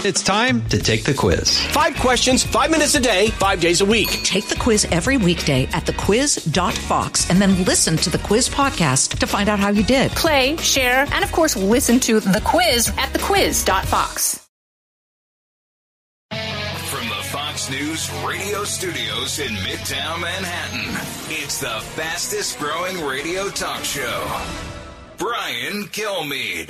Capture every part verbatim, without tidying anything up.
It's time to take the quiz. Five questions, five minutes a day, five days a week. Take the quiz every weekday at the quiz dot fox and then listen to the quiz podcast to find out how you did. Play, share, and of course, listen to the quiz at the quiz dot fox. From the Fox News radio studios in Midtown Manhattan, it's the fastest growing radio talk show. Brian Kilmeade.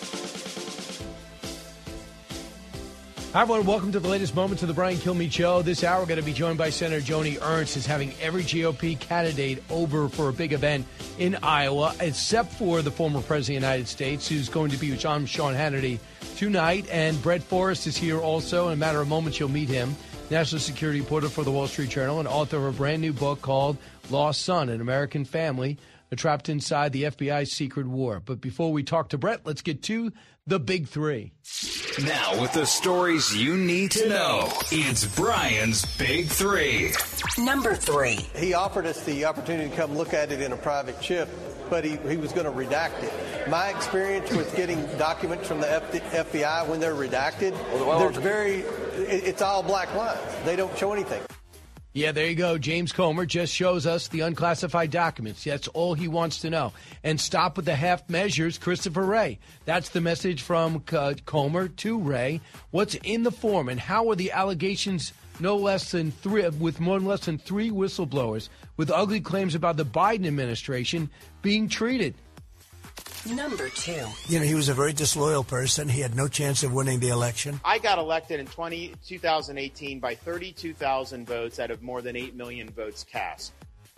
Hi, everyone. Welcome to the latest moments of the Brian Kilmeade Show. This hour, we're going to be joined by Senator Joni Ernst, who's having every G O P candidate over for a big event in Iowa, except for the former President of the United States, who's going to be with Sean Hannity tonight. And Brett Forrest is here also. In a matter of moments, you'll meet him. National security reporter for the Wall Street Journal and author of a brand new book called Lost Son, An American Family, Trapped Inside the F B I's Secret War. But before we talk to Brett, let's get to the big three. Now, with the stories you need to know, it's Brian's Big Three. Number three. He offered us the opportunity to come look at it in a private chip, but he, he was going to redact it. My experience with getting documents from the F B I when they're redacted, there's very, it's all black lines. They don't show anything. Yeah, there you go. James Comer just shows us the unclassified documents. That's all he wants to know. And stop with the half measures, Christopher Wray. That's the message from uh, Comer to Wray. What's in the form and how are the allegations no less than three, with more less than three whistleblowers with ugly claims about the Biden administration being treated? Number two. You know, he was a very disloyal person. He had no chance of winning the election. I got elected in twenty, twenty eighteen by thirty-two thousand votes out of more than eight million votes cast.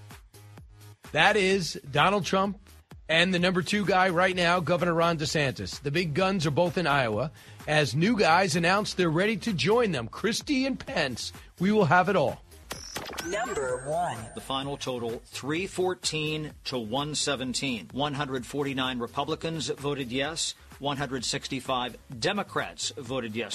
That is Donald Trump and the number two guy right now, Governor Ron DeSantis. The big guns are both in Iowa. As new guys announce they're ready to join them, Christie and Pence. We will have it all. Number one. The final total, three fourteen to one seventeen. one hundred forty-nine Republicans voted yes. one hundred sixty-five Democrats voted yes.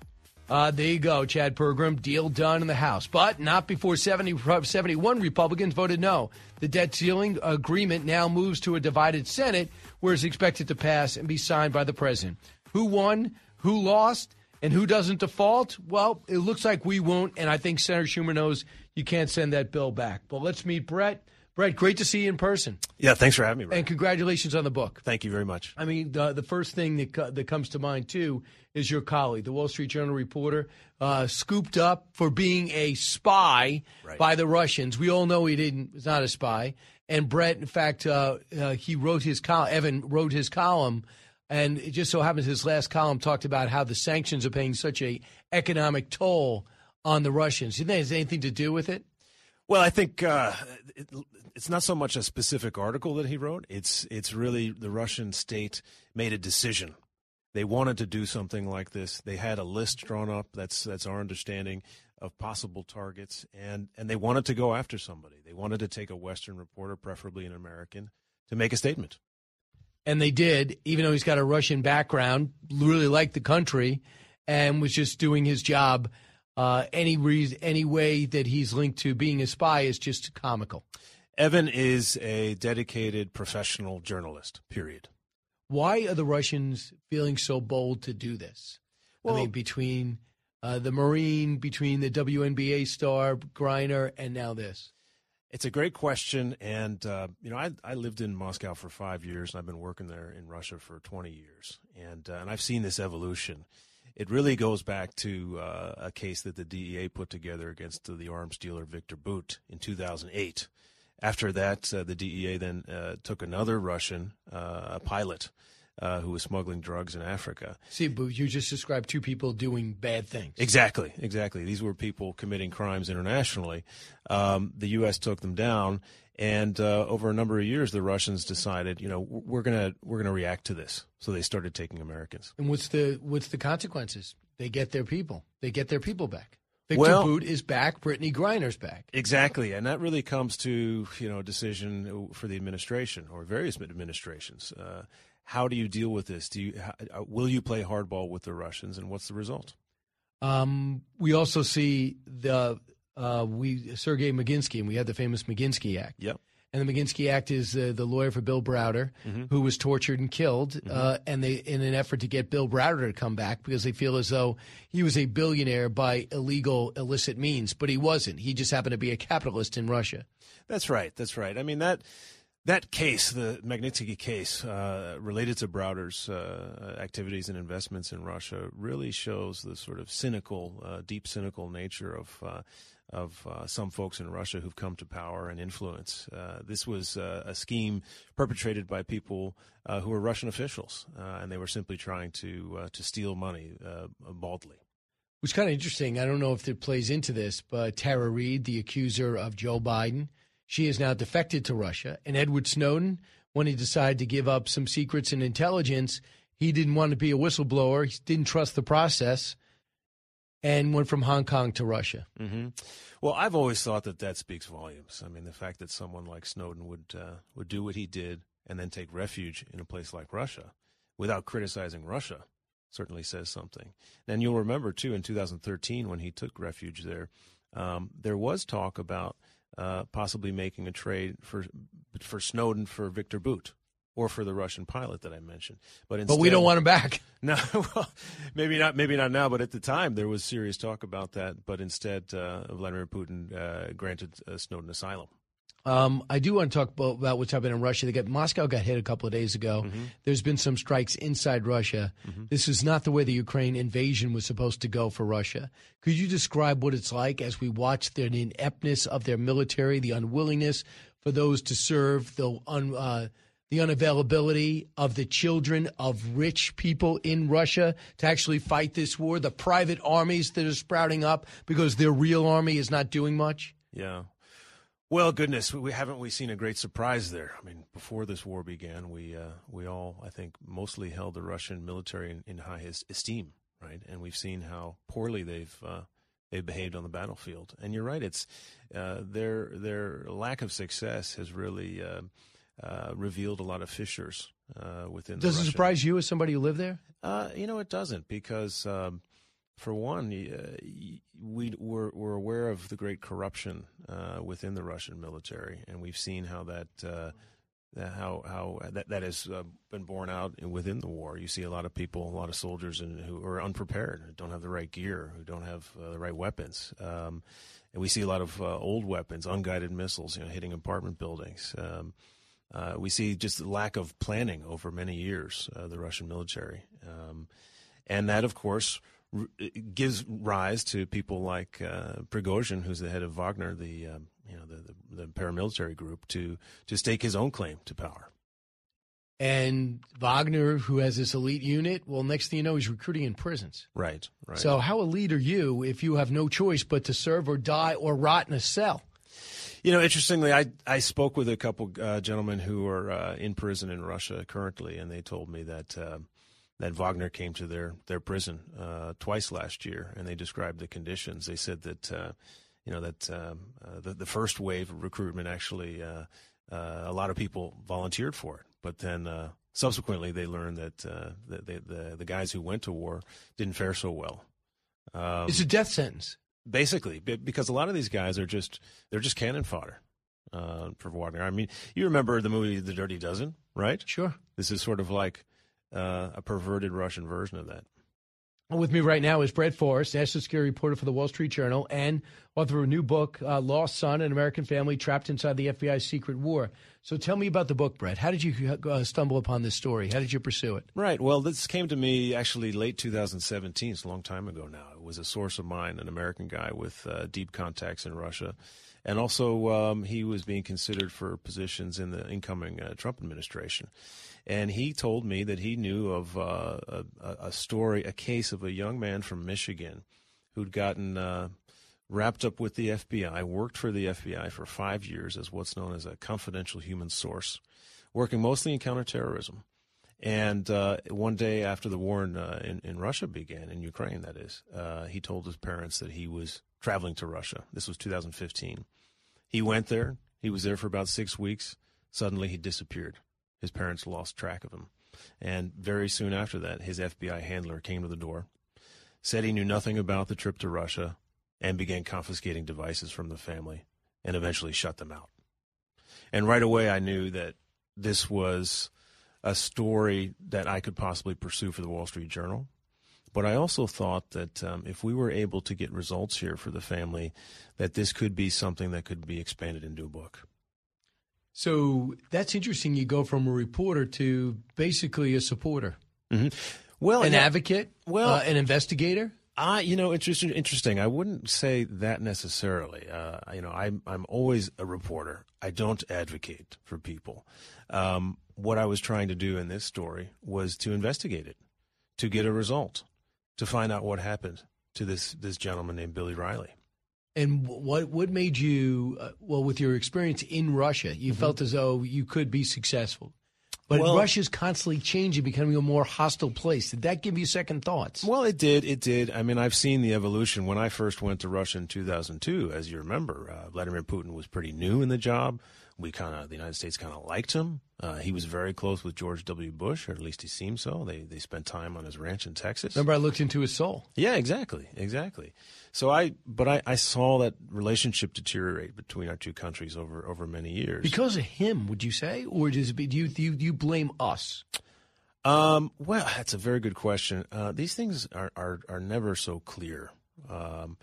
Uh, there you go, Chad Pergram. Deal done in the House. But not before seventy, seventy-one Republicans voted no. The debt ceiling agreement now moves to a divided Senate, where it's expected to pass and be signed by the president. Who won? Who lost? And who doesn't default? Well, it looks like we won't, and I think Senator Schumer knows you can't send that bill back. But let's meet Brett. Brett, great to see you in person. Yeah, thanks for having me, Brett. And congratulations on the book. Thank you very much. I mean, the, the first thing that, co- that comes to mind, too, is your colleague, the Wall Street Journal reporter, uh, scooped up for being a spy right. by the Russians. We all know he didn't was not a spy. And Brett, in fact, uh, uh, he wrote his column, Evan wrote his column, and it just so happens his last column talked about how the sanctions are paying such a economic toll on the Russians. Do you think it has anything to do with it? Well, I think uh, it, it's not so much a specific article that he wrote. It's it's really the Russian state made a decision. They wanted to do something like this. They had a list drawn up. That's that's our understanding of possible targets, and, and they wanted to go after somebody. They wanted to take a Western reporter, preferably an American, to make a statement. And they did, even though he's got a Russian background, really liked the country, and was just doing his job. Uh, any reason, any way that he's linked to being a spy is just comical. Evan is a dedicated professional journalist, period. Why are the Russians feeling so bold to do this? Well, I mean, between uh, the Marine, between the W N B A star, Griner, and now this. It's a great question, and, uh, you know, I, I lived in Moscow for five years, and I've been working there in Russia for twenty years, and, uh, and I've seen this evolution. It really goes back to uh, a case that the D E A put together against the arms dealer Victor Bout in two thousand eight. After that, uh, the D E A then uh, took another Russian, uh, a pilot, uh, who was smuggling drugs in Africa. See, but you just described two people doing bad things. Exactly, exactly. These were people committing crimes internationally. Um, the U S took them down, and uh, over a number of years, the Russians decided, you know, we're gonna we're gonna react to this. So they started taking Americans. And what's the what's the consequences? They get their people. They get their people back. Victor well, Bout is back. Brittany Griner's back. Exactly, and that really comes to, you know, a decision for the administration or various administrations. Uh, how do you deal with this? Do you how, will you play hardball with the Russians, and what's the result? Um, we also see the uh, we Sergei Magnitsky, and we had the famous Magnitsky Act. Yep. And the Magnitsky Act is uh, the lawyer for Bill Browder, mm-hmm. who was tortured and killed, mm-hmm. uh, and they in an effort to get Bill Browder to come back because they feel as though he was a billionaire by illegal, illicit means, but he wasn't. He just happened to be a capitalist in Russia. That's right. That's right. I mean, that that case, the Magnitsky case, uh, related to Browder's uh, activities and investments in Russia, really shows the sort of cynical, uh, deep cynical nature of uh, of uh, some folks in Russia who've come to power and influence. Uh, this was uh, a scheme perpetrated by people uh, who were Russian officials, uh, and they were simply trying to uh, to steal money uh, baldly. Which is kind of interesting. I don't know if it plays into this, but Tara Reid, the accuser of Joe Biden, she has now defected to Russia. And Edward Snowden, when he decided to give up some secrets and intelligence, he didn't want to be a whistleblower. He didn't trust the process and went from Hong Kong to Russia. Mm-hmm. Well, I've always thought that that speaks volumes. I mean, the fact that someone like Snowden would uh, would do what he did and then take refuge in a place like Russia without criticizing Russia certainly says something. And you'll remember, too, in two thousand thirteen when he took refuge there, um, there was talk about uh, possibly making a trade for for Snowden for Victor Bout or for the Russian pilot that I mentioned. But, instead, but we don't want him back. No, well, maybe not maybe not now, but at the time there was serious talk about that. But instead, uh, Vladimir Putin uh, granted uh, Snowden asylum. Um, I do want to talk about, about what's happening in Russia. They got, Moscow got hit a couple of days ago. Mm-hmm. There's been some strikes inside Russia. Mm-hmm. This is not the way the Ukraine invasion was supposed to go for Russia. Could you describe what it's like as we watch the ineptness of their military, the unwillingness for those to serve, the un, uh, the unavailability of the children of rich people in Russia to actually fight this war, the private armies that are sprouting up because their real army is not doing much? Yeah. Well, goodness, we haven't we seen a great surprise there. I mean, before this war began, we uh, we all, I think, mostly held the Russian military in, in high esteem, right? And we've seen how poorly they've uh, they've behaved on the battlefield. And you're right; it's uh, their their lack of success has really uh, uh, revealed a lot of fissures uh, within. Does the it Russian... surprise you as somebody who lived there? Uh, you know, it doesn't because. Um, For one, uh, we, we're, we're aware of the great corruption uh, within the Russian military, and we've seen how that uh, how how that that has uh, been borne out within the war. You see a lot of people, a lot of soldiers, and who are unprepared, who don't have the right gear, who don't have uh, the right weapons, um, and we see a lot of uh, old weapons, unguided missiles, you know, hitting apartment buildings. Um, uh, we see just the lack of planning over many years. Uh, the Russian military, um, and that, of course, gives rise to people like uh, Prigozhin, who's the head of Wagner, the um, you know the, the, the paramilitary group, to to stake his own claim to power. And Wagner, who has this elite unit, well, next thing you know, he's recruiting in prisons. Right, right. So how elite are you if you have no choice but to serve or die or rot in a cell? You know, interestingly, I I spoke with a couple uh, gentlemen who are uh, in prison in Russia currently, and they told me that. Uh, that Wagner came to their, their prison uh, twice last year, and they described the conditions. They said that, uh, you know, that um, uh, the, the first wave of recruitment actually, uh, uh, a lot of people volunteered for it. But then uh, subsequently they learned that uh, the, the, the, the guys who went to war didn't fare so well. Um, it's a death sentence. Basically, because a lot of these guys are just, they're just cannon fodder uh, for Wagner. I mean, you remember the movie The Dirty Dozen, right? Sure. This is sort of like Uh, a perverted Russian version of that. With me right now is Brett Forrest, national security reporter for the Wall Street Journal and author of a new book, uh, Lost Son, An American Family Trapped Inside the F B I's Secret War. So tell me about the book, Brett. How did you uh, stumble upon this story? How did you pursue it? Right. Well, this came to me actually late two thousand seventeen. It's a long time ago now. It was a source of mine, an American guy with uh, deep contacts in Russia. And also um, he was being considered for positions in the incoming uh, Trump administration. And he told me that he knew of uh, a, a story, a case of a young man from Michigan who'd gotten uh, wrapped up with the F B I, worked for the F B I for five years as what's known as a confidential human source, working mostly in counterterrorism. And uh, one day after the war in, uh, in, in Russia began, in Ukraine that is, uh, he told his parents that he was traveling to Russia. This was two thousand fifteen. He went there. He was there for about six weeks. Suddenly he disappeared. His parents lost track of him. And very soon after that, his F B I handler came to the door, said he knew nothing about the trip to Russia, and began confiscating devices from the family and eventually shut them out. And right away I knew that this was a story that I could possibly pursue for the Wall Street Journal. But I also thought that um, if we were able to get results here for the family, that this could be something that could be expanded into a book. So that's interesting. You go from a reporter to basically a supporter. Mm-hmm. Well, an yeah, advocate, well, uh, an investigator. I, you know, interesting. Interesting. I wouldn't say that necessarily. Uh, you know, I'm I'm always a reporter. I don't advocate for people. Um, what I was trying to do in this story was to investigate it, to get a result, to find out what happened to this this gentleman named Billy Riley. And what what made you, uh, well, with your experience in Russia, you mm-hmm. felt as though you could be successful. But well, Russia's constantly changing, becoming a more hostile place. Did that give you second thoughts? Well, it did. It did. I mean, I've seen the evolution. When I first went to Russia in two thousand two, as you remember, uh, Vladimir Putin was pretty new in the job. We kind of, the United States kind of liked him. Uh, he was very close with George W. Bush, or at least he seemed so. They they spent time on his ranch in Texas. Remember, I looked into his soul. Yeah, exactly, exactly. So I, but I, I saw that relationship deteriorate between our two countries over, over many years. Because of him, would you say, or does it be, do you do you, do you blame us? Um, well, that's a very good question. Uh, these things are, are, are never so clear. Um,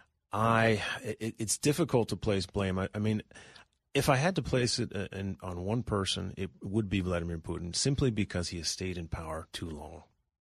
I it, it's difficult to place blame. I, I mean. If I had to place it in, on one person, it would be Vladimir Putin, simply because he has stayed in power too long.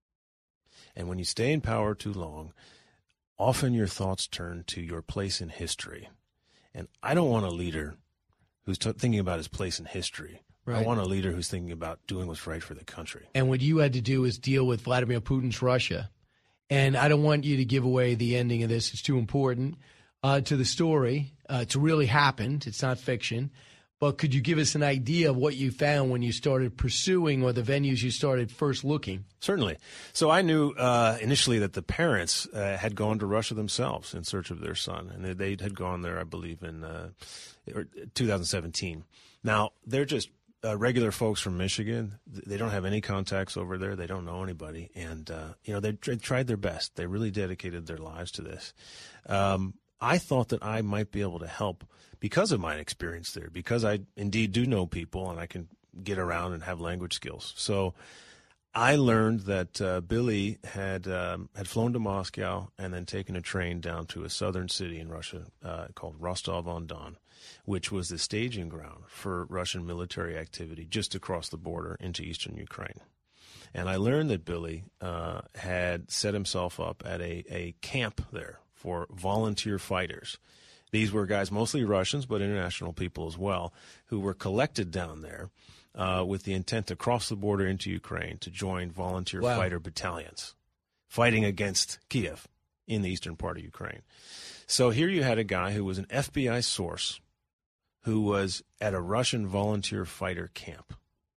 And when you stay in power too long, often your thoughts turn to your place in history. And I don't want a leader who's t- thinking about his place in history. Right. I want a leader who's thinking about doing what's right for the country. And what you had to do is deal with Vladimir Putin's Russia. And I don't want you to give away the ending of this. It's too important. Uh, to the story. Uh, it's really happened. It's not fiction. But could you give us an idea of what you found when you started pursuing, or the venues you started first looking? Certainly. So I knew uh, initially that the parents uh, had gone to Russia themselves in search of their son. And they, they had gone there, I believe, in uh, two thousand seventeen. Now, they're just uh, regular folks from Michigan. They don't have any contacts over there. They don't know anybody. And, uh, you know, they tried their best. They really dedicated their lives to this. Um I thought that I might be able to help because of my experience there, because I indeed do know people and I can get around and have language skills. So I learned that uh, Billy had um, had flown to Moscow and then taken a train down to a southern city in Russia uh, called Rostov-on-Don, which was the staging ground for Russian military activity just across the border into eastern Ukraine. And I learned that Billy uh, had set himself up at a, a camp there for volunteer fighters. These were guys, mostly Russians, but international people as well, who were collected down there uh, with the intent to cross the border into Ukraine to join volunteer wow. fighter battalions fighting against Kiev in the eastern part of Ukraine. So here you had a guy who was an F B I source who was at a Russian volunteer fighter camp.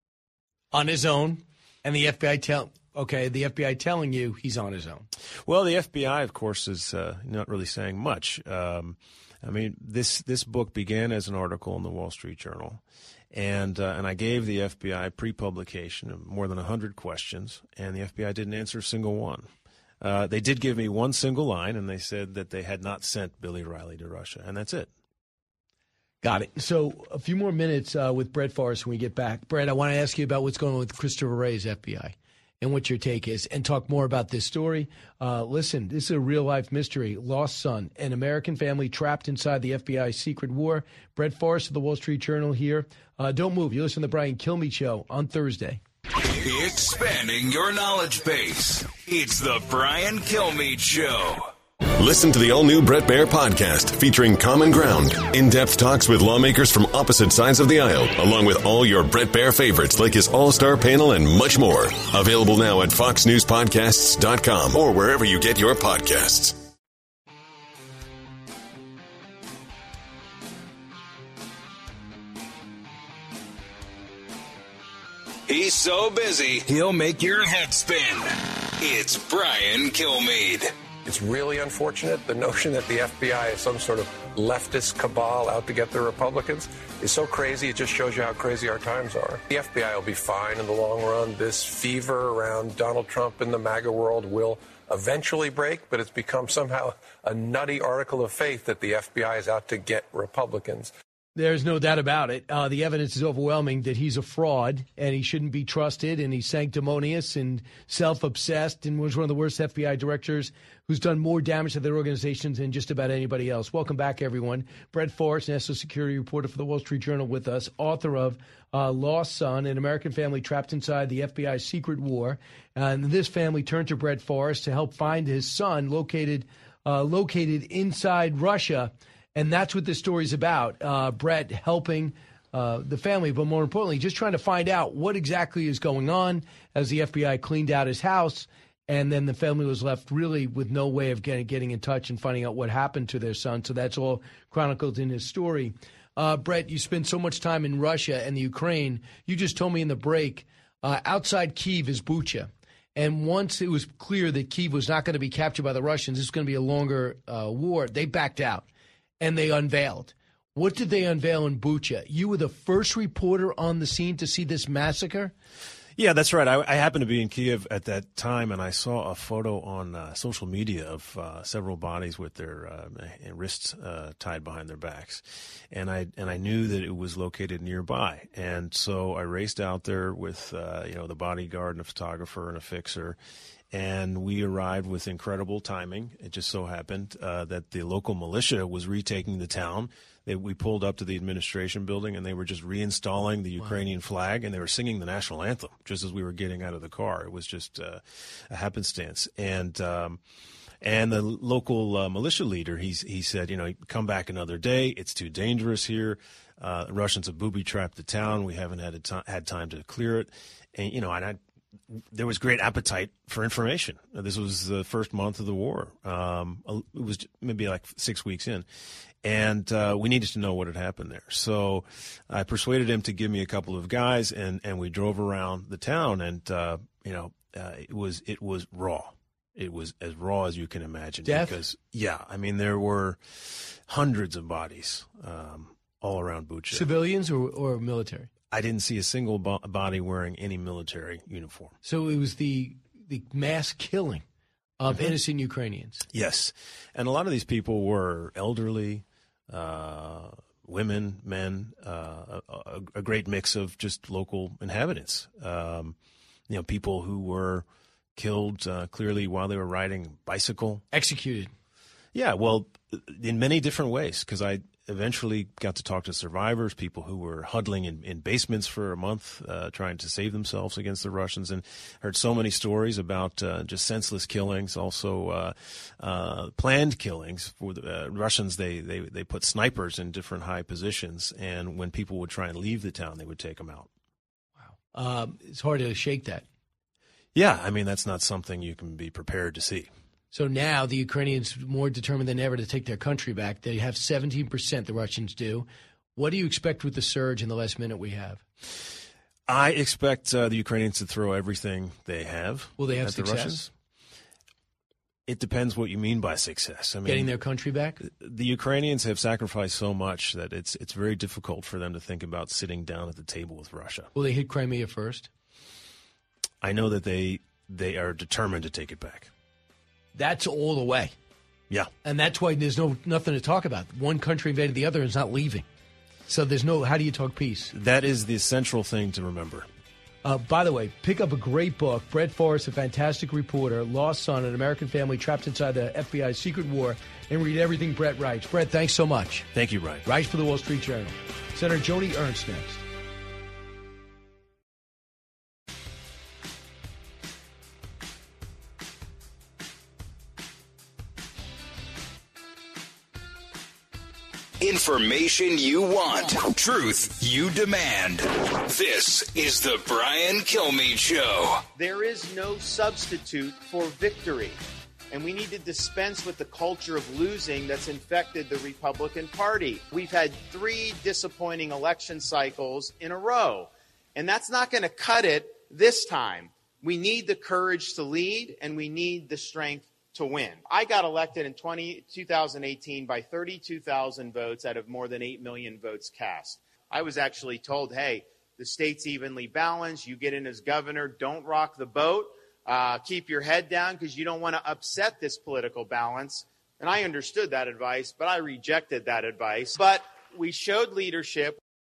On his own, and the F B I tell... Okay, the F B I telling you he's on his own. Well, the F B I, of course, is uh, not really saying much. Um, I mean, this this book began as an article in the Wall Street Journal, and uh, and I gave the F B I pre-publication more than one hundred questions, and the F B I didn't answer a single one. Uh, they did give me one single line, and they said that they had not sent Billy Riley to Russia, and that's it. Got it. So a few more minutes uh, with Brett Forrest when we get back. Brett, I want to ask you about what's going on with Christopher Wray's F B I. And what your take is, and talk more about this story. Uh, listen, this is a real-life mystery. Lost son, an American family trapped inside the F B I's secret war. Brett Forrest of the Wall Street Journal here. Uh, don't move. You listen to the Brian Kilmeade Show on Thursday. Expanding your knowledge base. It's the Brian Kilmeade Show. Listen to the all-new Bret Baier podcast featuring Common Ground, in-depth talks with lawmakers from opposite sides of the aisle, along with all your Bret Baier favorites like his all-star panel and much more. Available now at fox news podcasts dot com or wherever you get your podcasts. He's so busy, he'll make your head spin. It's Brian Kilmeade. It's really unfortunate. The notion that the F B I is some sort of leftist cabal out to get the Republicans is so crazy. It just shows you how crazy our times are. The F B I will be fine in the long run. This fever around Donald Trump and the MAGA world will eventually break, but it's become somehow a nutty article of faith that the F B I is out to get Republicans. There's no doubt about it. Uh, the evidence is overwhelming that he's a fraud and he shouldn't be trusted, and he's sanctimonious and self-obsessed and was one of the worst F B I directors who's done more damage to their organizations than just about anybody else. Welcome back, everyone. Brett Forrest, national security reporter for the Wall Street Journal with us, author of uh, Lost Son, an American family trapped inside the F B I's secret war. And this family turned to Brett Forrest to help find his son located uh, located inside Russia. And that's what this story's about. Uh, Brett helping uh, the family, but more importantly, just trying to find out what exactly is going on as the F B I cleaned out his house. And then the family was left really with no way of getting, getting in touch and finding out what happened to their son. So that's all chronicled in his story. Uh, Brett, you spend so much time in Russia and the Ukraine. You just told me in the break, uh, outside Kyiv is Bucha. And once it was clear that Kyiv was not going to be captured by the Russians, this was going to be a longer uh, war, they backed out. And they unveiled. What did they unveil in Bucha? You were the first reporter on the scene to see this massacre? Yeah, that's right. I, I happened to be in Kyiv at that time, and I saw a photo on uh, social media of uh, several bodies with their uh, wrists uh, tied behind their backs. And I and I knew that it was located nearby. And so I raced out there with uh, you know the bodyguard and a photographer and a fixer. And we arrived with incredible timing. It just so happened uh, that the local militia was retaking the town. They, we pulled up to the administration building, and they were just reinstalling the Ukrainian wow. flag, and they were singing the national anthem just as we were getting out of the car. It was just uh, a happenstance. And um, and the local uh, militia leader, he's, he said, you know, come back another day. It's too dangerous here. Uh, the Russians have booby-trapped the town. We haven't had, a to- had time to clear it. And, you know, and I there was great appetite for information. This was the first month of the war. Um, it was maybe like six weeks in. And uh, we needed to know what had happened there. So I persuaded him to give me a couple of guys, and, and we drove around the town. And, uh, you know, uh, it was it was raw. It was as raw as you can imagine. Death? Because, yeah, I mean, there were hundreds of bodies um, all around Bucha. Civilians or, or military? I didn't see a single bo- body wearing any military uniform. So it was the the mass killing of mm-hmm. innocent Ukrainians. Yes. And a lot of these people were elderly, uh, women, men, uh, a, a great mix of just local inhabitants. Um, you know, people who were killed uh, clearly while they were riding a bicycle. Executed. Yeah, well, in many different ways, because I eventually got to talk to survivors, people who were huddling in, in basements for a month uh, trying to save themselves against the Russians, and heard so many stories about uh, just senseless killings, also uh, uh, planned killings. For the uh, Russians, they, they, they put snipers in different high positions, and when people would try and leave the town, they would take them out. Wow. Um, it's hard to shake that. Yeah, I mean, that's not something you can be prepared to see. So now the Ukrainians are more determined than ever to take their country back. They have seventeen percent, the Russians do. What do you expect with the surge in the last minute we have? I expect uh, the Ukrainians to throw everything they have. Will they have at success? The Russians. It depends what you mean by success. I mean, getting their country back? The Ukrainians have sacrificed so much that it's it's very difficult for them to think about sitting down at the table with Russia. Will they hit Crimea first? I know that they they are determined to take it back. That's all the way. Yeah. And that's why there's no nothing to talk about. One country invaded the other and is not leaving. So there's no, how do you talk peace? That is the central thing to remember. Uh, by the way, pick up a great book. Brett Forrest, a fantastic reporter, Lost Son, an American family trapped inside the F B I's secret war, and read everything Brett writes. Brett, thanks so much. Thank you, Ryan. Writes for the Wall Street Journal. Senator Joni Ernst next. Information you want. Truth you demand. This is the Brian Kilmeade Show. There is no substitute for victory. And we need to dispense with the culture of losing that's infected the Republican Party. We've had three disappointing election cycles in a row. And that's not going to cut it this time. We need the courage to lead, and we need the strength to win. I got elected in twenty, twenty eighteen by thirty-two thousand votes out of more than eight million votes cast. I was actually told, hey, the state's evenly balanced. You get in as governor. Don't rock the boat. Uh, keep your head down because you don't want to upset this political balance. And I understood that advice, but I rejected that advice. But we showed leadership.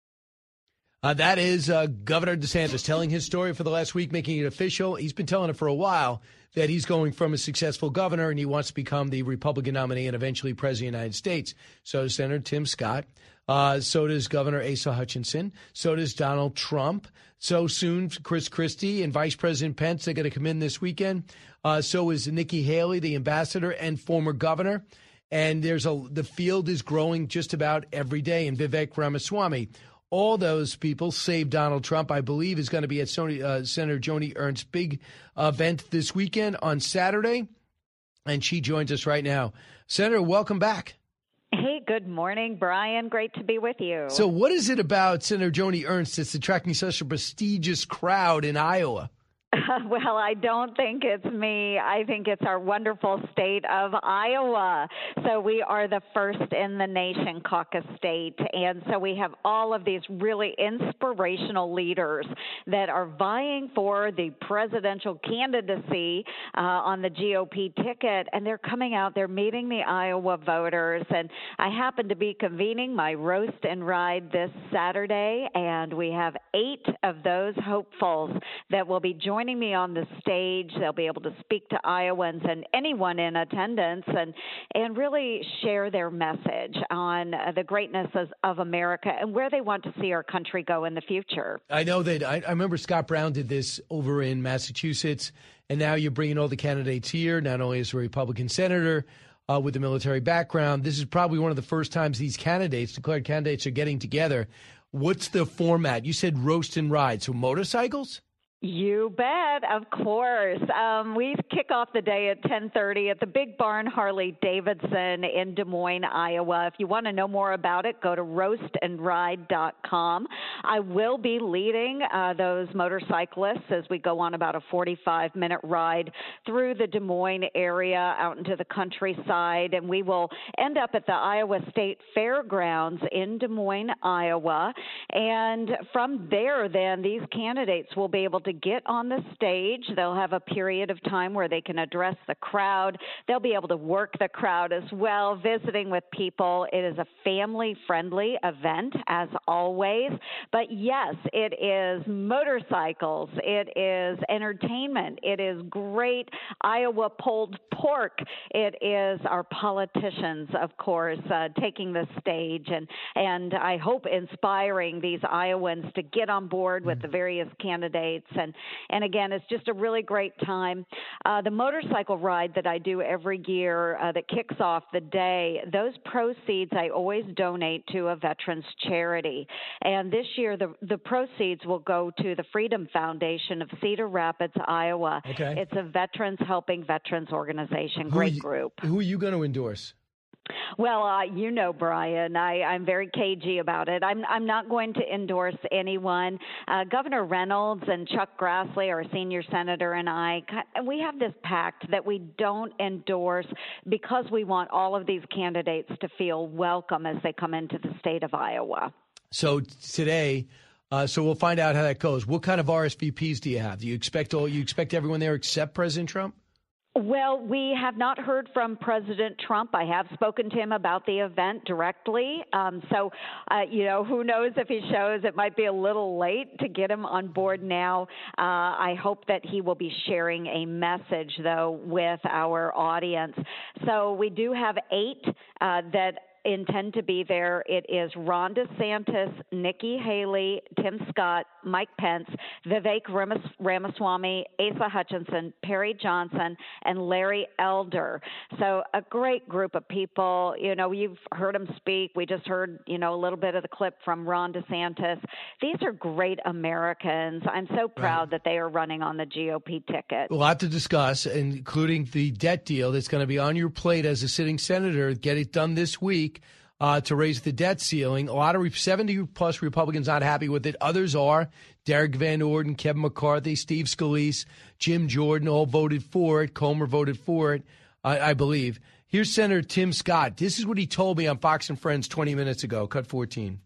Uh, that is uh, Governor DeSantis telling his story for the last week, making it official. He's been telling it for a while that he's going from a successful governor and he wants to become the Republican nominee and eventually president of the United States. So does Senator Tim Scott. Uh, so does Governor Asa Hutchinson. So does Donald Trump. So soon, Chris Christie and Vice President Pence are going to come in this weekend. Uh, so is Nikki Haley, the ambassador and former governor. And there's a the field is growing just about every day. And Vivek Ramaswamy. All those people, save Donald Trump, I believe, is going to be at Sony, uh, Senator Joni Ernst's big event this weekend on Saturday. And she joins us right now. Senator, welcome back. Hey, good morning, Brian. Great to be with you. So what is it about Senator Joni Ernst that's attracting such a prestigious crowd in Iowa? Well, I don't think it's me. I think it's our wonderful state of Iowa. So we are the first in the nation caucus state. And so we have all of these really inspirational leaders that are vying for the presidential candidacy uh, on the G O P ticket. And they're coming out, they're meeting the Iowa voters. And I happen to be convening my roast and ride this Saturday. And we have eight of those hopefuls that will be joining me on the stage. They'll be able to speak to Iowans and anyone in attendance and and really share their message on uh, the greatness of, of America and where they want to see our country go in the future. I know that I, I remember Scott Brown did this over in Massachusetts, and now you're bringing all the candidates here, not only as a Republican senator uh, with a military background. This is probably one of the first times these candidates, declared candidates, are getting together. What's the format? You said roast and ride, so motorcycles? You bet, of course. Um, we kick off the day at ten thirty at the Big Barn Harley Davidson in Des Moines, Iowa. If you want to know more about it, go to roast and ride dot com. I will be leading uh, those motorcyclists as we go on about a forty-five minute ride through the Des Moines area out into the countryside, and we will end up at the Iowa State Fairgrounds in Des Moines, Iowa. And from there, then, these candidates will be able to get on the stage. They'll have a period of time where they can address the crowd. They'll be able to work the crowd as well, visiting with people. It is a family-friendly event, as always. But yes, it is motorcycles. It is entertainment. It is great Iowa pulled pork. It is our politicians, of course, uh, taking the stage and, and I hope inspiring these Iowans to get on board with the various candidates. And, and again, it's just a really great time. Uh, the motorcycle ride that I do every year uh, that kicks off the day, those proceeds I always donate to a veterans charity. And this year, the, the proceeds will go to the Freedom Foundation of Cedar Rapids, Iowa. Okay. It's a Veterans Helping Veterans organization. Great who group. Who are you going to endorse? Well, uh, you know, Brian, I, I'm very cagey about it. I'm, I'm not going to endorse anyone. Uh, Governor Reynolds and Chuck Grassley, our senior senator, and I, we have this pact that we don't endorse because we want all of these candidates to feel welcome as they come into the state of Iowa. So today, uh, so we'll find out how that goes. What kind of R S V Ps do you have? Do you expect all? You expect everyone there except President Trump? Well, we have not heard from President Trump. I have spoken to him about the event directly. Um, so, uh, you know, who knows if he shows. It might be a little late to get him on board now. Uh, I hope that he will be sharing a message, though, with our audience. So we do have eight uh, that intend to be there. It is Ron DeSantis, Nikki Haley, Tim Scott, Mike Pence, Vivek Ramaswamy, Asa Hutchinson, Perry Johnson, and Larry Elder. So a great group of people. You know, you've heard them speak. We just heard, you know, a little bit of the clip from Ron DeSantis. These are great Americans. I'm so proud right. that they are running on the G O P ticket. A lot to discuss, including the debt deal that's going to be on your plate as a sitting senator. Get it done this week. Uh, to raise the debt ceiling. A lot of seventy-plus Republicans not happy with it. Others are. Derek Van Orden, Kevin McCarthy, Steve Scalise, Jim Jordan all voted for it. Comer voted for it, I, I believe. Here's Senator Tim Scott. This is what he told me on Fox and Friends twenty minutes ago. Cut fourteen.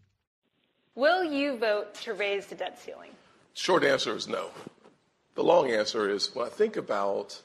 Will you vote to raise the debt ceiling? Short answer is no. The long answer is when I think about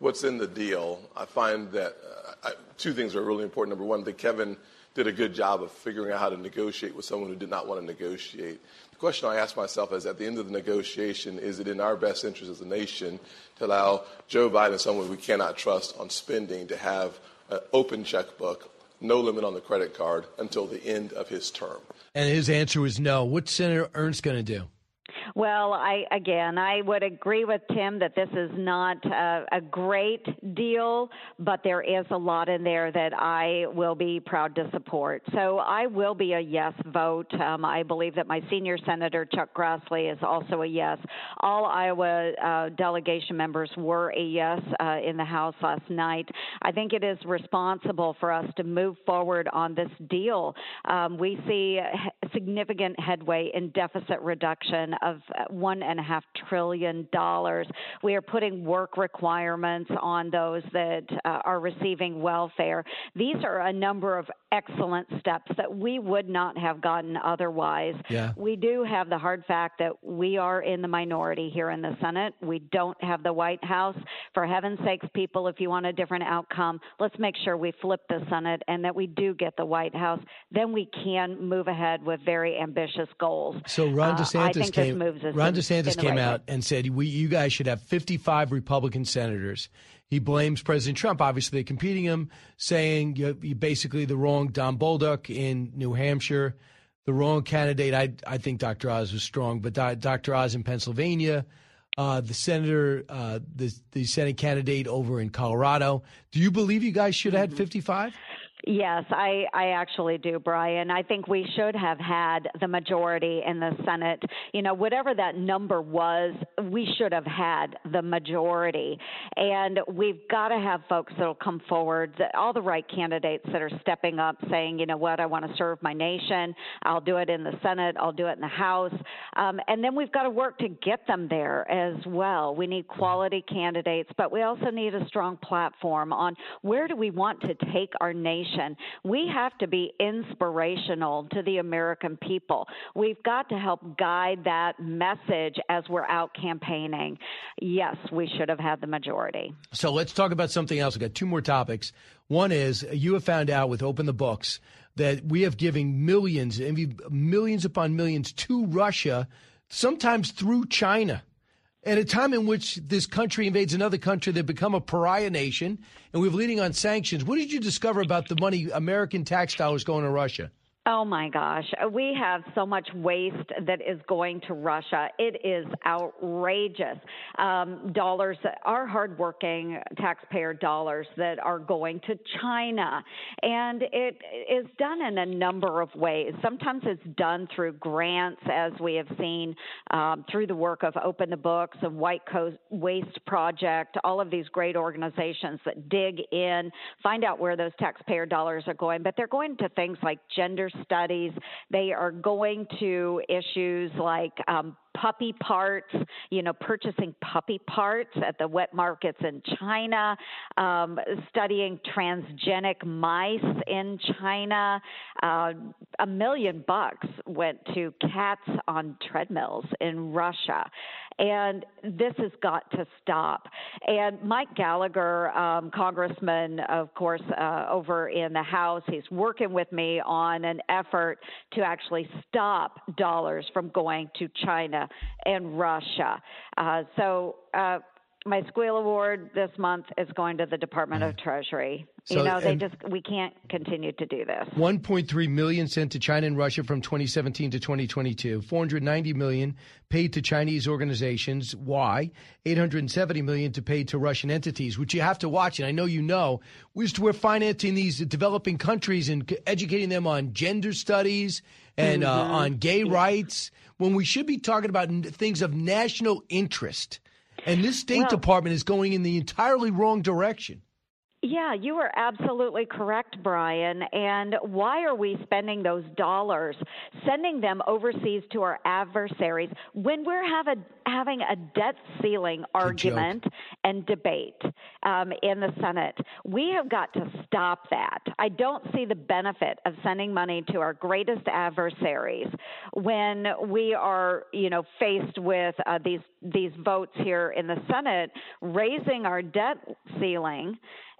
what's in the deal, I find that uh, I, two things are really important. Number one, that Kevin did a good job of figuring out how to negotiate with someone who did not want to negotiate. The question I ask myself is, at the end of the negotiation, is it in our best interest as a nation to allow Joe Biden, someone we cannot trust on spending, to have an open checkbook, no limit on the credit card until the end of his term? And his answer was no. What's Senator Ernst going to do? Well, I again, I would agree with Tim that this is not a, a great deal, but there is a lot in there that I will be proud to support. So I will be a yes vote. Um, I believe that my senior senator, Chuck Grassley, is also a yes. All Iowa uh, delegation members were a yes uh, in the House last night. I think it is responsible for us to move forward on this deal. Um, we see significant headway in deficit reduction of one and a half trillion dollars. We are putting work requirements on those that uh, are receiving welfare. These are a number of excellent steps that we would not have gotten otherwise. Yeah. We do have the hard fact that we are in the minority here in the Senate. We don't have the White House. For heaven's sakes, people, if you want a different outcome, let's make sure we flip the Senate and that we do get the White House. Then we can move ahead with very ambitious goals. So Ron DeSantis uh, I think came. This moves us Ron in, DeSantis in came right out way. and said, "We, you guys should have fifty-five Republican senators." He blames President Trump. Obviously, they're competing him, saying you, you basically the wrong Don Bolduc in New Hampshire, the wrong candidate. I I think Doctor Oz was strong, but Doctor Oz in Pennsylvania, uh, the senator, uh, the the Senate candidate over in Colorado. Do you believe you guys should have had fifty-five? Yes, I, I actually do, Brian. I think we should have had the majority in the Senate. You know, whatever that number was, we should have had the majority. And we've got to have folks that will come forward, all the right candidates that are stepping up saying, you know what, I want to serve my nation. I'll do it in the Senate. I'll do it in the House. Um, and then we've got to work to get them there as well. We need quality candidates, but we also need a strong platform on where do we want to take our nation. We have to be inspirational to the American people. We've got to help guide that message as we're out campaigning. Yes, we should have had the majority. So let's talk about something else. We've got two more topics. One is you have found out with Open the Books that we have given millions, millions upon millions to Russia, sometimes through China. At a time in which this country invades another country, they've become a pariah nation, and we're leading on sanctions. What did you discover about the money, American tax dollars going to Russia? Oh, my gosh. We have so much waste that is going to Russia. It is outrageous. Um, dollars, our hardworking taxpayer dollars that are going to China. And it is done in a number of ways. Sometimes it's done through grants, as we have seen um, through the work of Open the Books and White Coast Waste Project, all of these great organizations that dig in, find out where those taxpayer dollars are going. But they're going to things like gender studies. They are going to issues like um, puppy parts, you know, purchasing puppy parts at the wet markets in China, um, studying transgenic mice in China. Uh, a million bucks went to cats on treadmills in Russia. And this has got to stop. And Mike Gallagher, um, congressman, of course, uh, over in the House, he's working with me on an effort to actually stop dollars from going to China and Russia. Uh, so uh, my Squeal Award this month is going to the Department of Treasury. So, you know, they just we can't continue to do this. one point three million dollars sent to China and Russia from twenty seventeen to twenty twenty-two. four hundred ninety million dollars paid to Chinese organizations. Why? eight hundred seventy million dollars to pay to Russian entities, which you have to watch. And I know you know, we're financing these developing countries and educating them on gender studies and mm-hmm. uh, on gay yeah. rights, when we should be talking about things of national interest. And this State well, Department is going in the entirely wrong direction. Yeah, you are absolutely correct, Brian. And why are we spending those dollars, sending them overseas to our adversaries when we're have a, having a debt ceiling argument and debate um, in the Senate? We have got to stop that. I don't see the benefit of sending money to our greatest adversaries when we are, you know, faced with uh, these these votes here in the Senate, raising our debt ceiling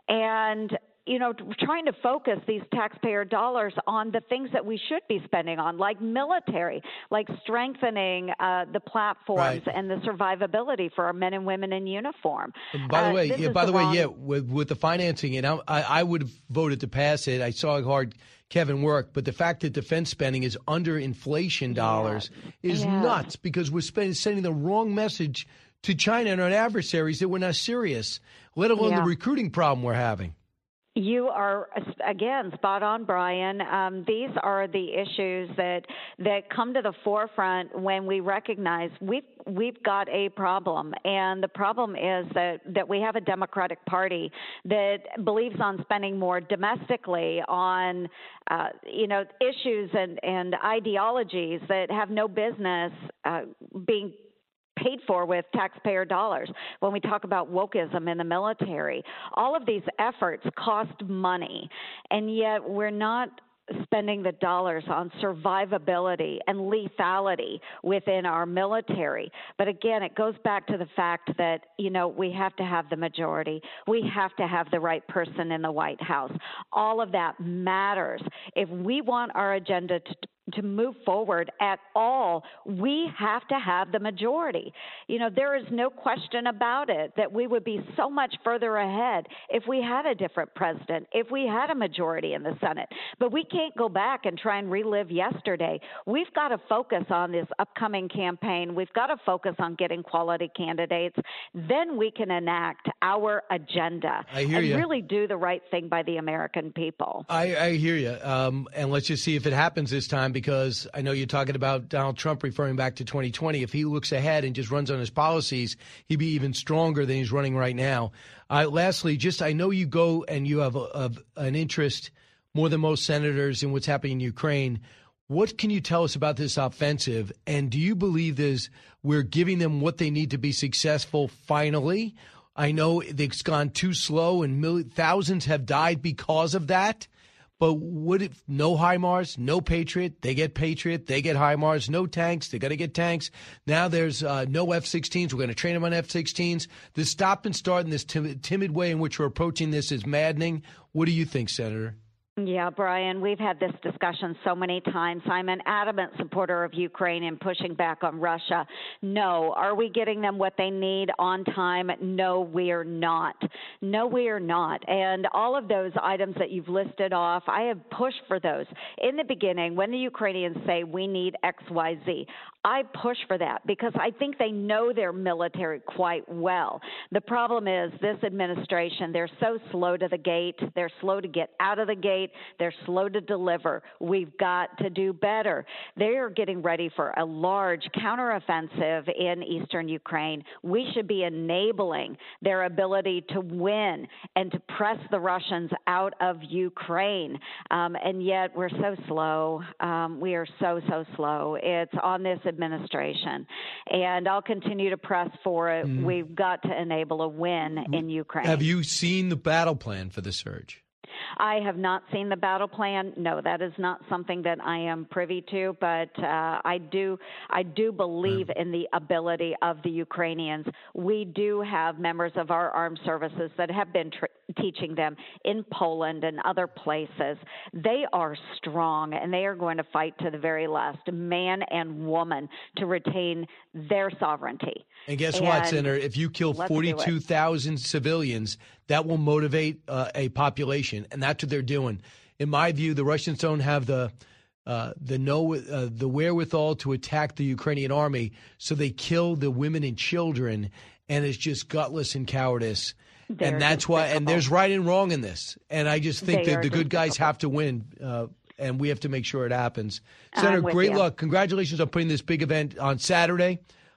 and, you know, trying to focus these taxpayer dollars on the things that we should be spending on, like military, like strengthening uh, the platforms Right. and the survivability for our men and women in uniform. And by the Uh, way, this yeah, is by the, way, wrong- yeah, with, with the financing, and I, I would have voted to pass it. I saw how hard Kevin worked, but the fact that defense spending is under inflation dollars is Yeah. nuts because we're spending, sending the wrong message to China and our adversaries that we're not serious, let alone Yeah. the recruiting problem we're having. You are, again, spot on, Brian. Um, these are the issues that that come to the forefront when we recognize we've we've got a problem, and the problem is that that we have a Democratic Party that believes on spending more domestically on, uh, you know, issues and and ideologies that have no business uh, being paid for with taxpayer dollars. When we talk about wokeism in the military, all of these efforts cost money, and yet we're not spending the dollars on survivability and lethality within our military. But again, it goes back to the fact that, you know, we have to have the majority. We have to have the right person in the White House. All of that matters. If we want our agenda to to move forward at all, we have to have the majority. You know, there is no question about it that we would be so much further ahead if we had a different president, if we had a majority in the Senate. But we can't go back and try and relive yesterday. We've got to focus on this upcoming campaign. We've got to focus on getting quality candidates. Then we can enact our agenda I hear and ya. really do the right thing by the American people. I, I hear you. Um, and let's just see if it happens this time, because I know you're talking about Donald Trump referring back to twenty twenty. If he looks ahead and just runs on his policies, he'd be even stronger than he's running right now. Uh, lastly, just I know you go and you have a, of an interest more than most senators in what's happening in Ukraine. What can you tell us about this offensive? And do you believe there's, we're giving them what they need to be successful finally? I know it's gone too slow and mil- thousands have died because of that. But what if no HIMARS, no Patriot, they get Patriot, they get HIMARS, no tanks, they got to get tanks. Now there's uh, no F sixteens. We're going to train them on F sixteens. This stop and start in this tim- timid way in which we're approaching this is maddening. What do you think, Senator? Yeah, Brian, we've had this discussion so many times. I'm an adamant supporter of Ukraine and pushing back on Russia. No. Are we getting them what they need on time? No, we're not. No, we are not. And all of those items that you've listed off, I have pushed for those. In the beginning, when the Ukrainians say we need X, Y, Z, I push for that because I think they know their military quite well. The problem is this administration, they're so slow to the gate. They're slow to get out of the gate. They're slow to deliver. We've got to do better. They are getting ready for a large counteroffensive in eastern Ukraine. We should be enabling their ability to win and to press the Russians out of Ukraine. Um, and yet we're so slow. Um, we are so, so slow. It's on this administration. And I'll continue to press for it. Mm. We've got to enable a win in Ukraine. Have you seen the battle plan for the surge? I have not seen the battle plan. No, that is not something that I am privy to, but uh, I do I do believe in the ability of the Ukrainians. We do have members of our armed services that have been tr- teaching them in Poland and other places. They are strong, and they are going to fight to the very last, man and woman, to retain their sovereignty. And guess and what, Senator? If you kill forty-two thousand civilians, that will motivate uh, a population, and that's what they're doing. In my view, the Russians don't have the uh, the no uh, the wherewithal to attack the Ukrainian army, so they kill the women and children, and it's just gutless and cowardice. They're and that's despicable. why. And there's right and wrong in this. And I just think they that the good despicable. guys have to win, uh, and we have to make sure it happens. Senator, great you. luck. Congratulations on putting this big event on Saturday.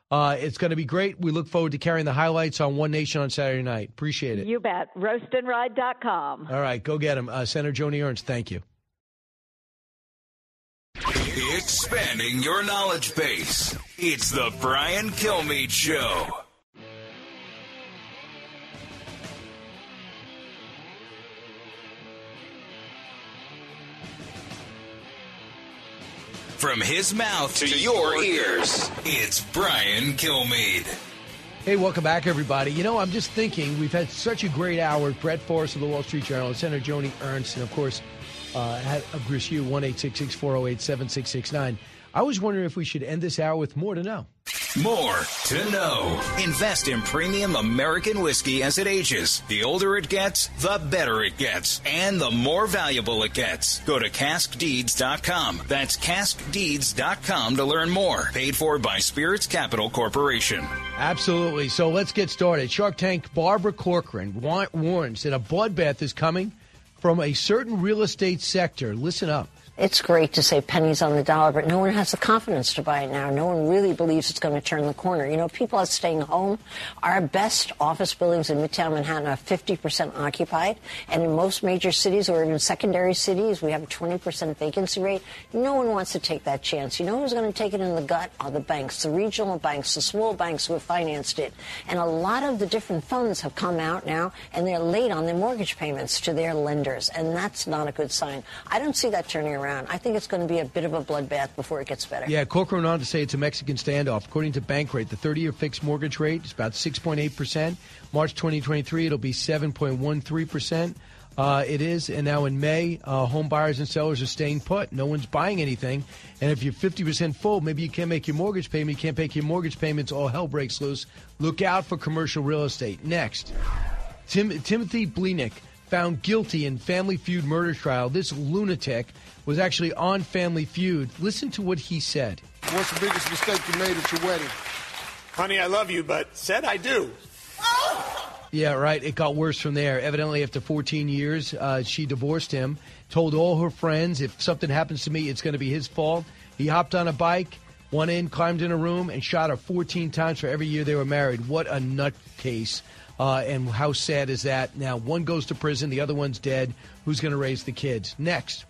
Uh, it's going to be great. We look forward to carrying the highlights on One Nation on Saturday night. Appreciate it. You bet. roast and ride dot com. All right, go get him. Uh, Senator Joni Ernst, thank you. Expanding your knowledge base. It's the Brian Kilmeade Show. From his mouth to, to your ears, it's Brian Kilmeade. Hey, welcome back, everybody. You know, I'm just thinking, we've had such a great hour. Brett Forrest of the Wall Street Journal, Senator Joni Ernst, and, of course, uh, of Chris Yu, one eight six six, four oh eight, seven six six nine. I was wondering if we should end this hour with more to know. More to know. Invest in premium American whiskey as it ages. The older it gets, the better it gets, and the more valuable it gets. Go to cask deeds dot com. That's cask deeds dot com to learn more. Paid for by Spirits Capital Corporation. Absolutely. So let's get started. Shark Tank Barbara Corcoran warns that a bloodbath is coming from a certain real estate sector. Listen up. It's great to say pennies on the dollar, but no one has the confidence to buy it now. No one really believes it's going to turn the corner. You know, people are staying home. Our best office buildings in Midtown Manhattan are fifty percent occupied. And in most major cities or even secondary cities, we have a twenty percent vacancy rate. No one wants to take that chance. You know who's going to take it in the gut are the banks, the regional banks, the small banks who have financed it. And a lot of the different funds have come out now, and they're late on their mortgage payments to their lenders. And that's not a good sign. I don't see that turning around. I think it's going to be a bit of a bloodbath before it gets better. Yeah, Corcoran went on to say it's a Mexican standoff. According to Bankrate, the thirty-year fixed mortgage rate is about six point eight percent. March twenty twenty-three, it'll be seven point one three percent. Uh, it is. And now in May, uh, home buyers and sellers are staying put. No one's buying anything. And if you're fifty percent full, maybe you can't make your mortgage payment. You can't make your mortgage payments. All hell breaks loose. Look out for commercial real estate. Next, Tim, Timothy Bleenick, found guilty in Family Feud murder trial. This lunatic was actually on Family Feud. Listen to what he said. What's the biggest mistake you made at your wedding? Honey, I love you, but said I do. Yeah, right. It got worse from there. Evidently, after fourteen years, uh, she divorced him, told all her friends, if something happens to me, it's going to be his fault. He hopped on a bike, went in, climbed in a room, and shot her fourteen times for every year they were married. What a nutcase. Uh, and how sad is that? Now, one goes to prison, the other one's dead. Who's going to raise the kids? Next.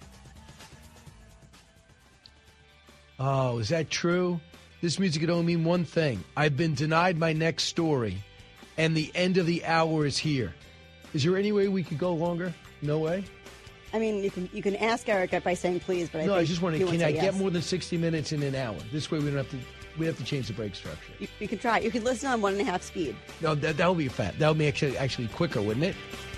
Oh, is that true? This music could only mean one thing. I've been denied my next story, and the end of the hour is here. Is there any way we could go longer? No way? I mean, you can you can ask Erica by saying please, but I no, think I just wondering, can I yes. get more than sixty minutes in an hour? This way we don't have to we have to change the break structure. You, you could try. You could listen on one and a half speed. No, that that would be fat. That would be actually actually quicker, wouldn't it?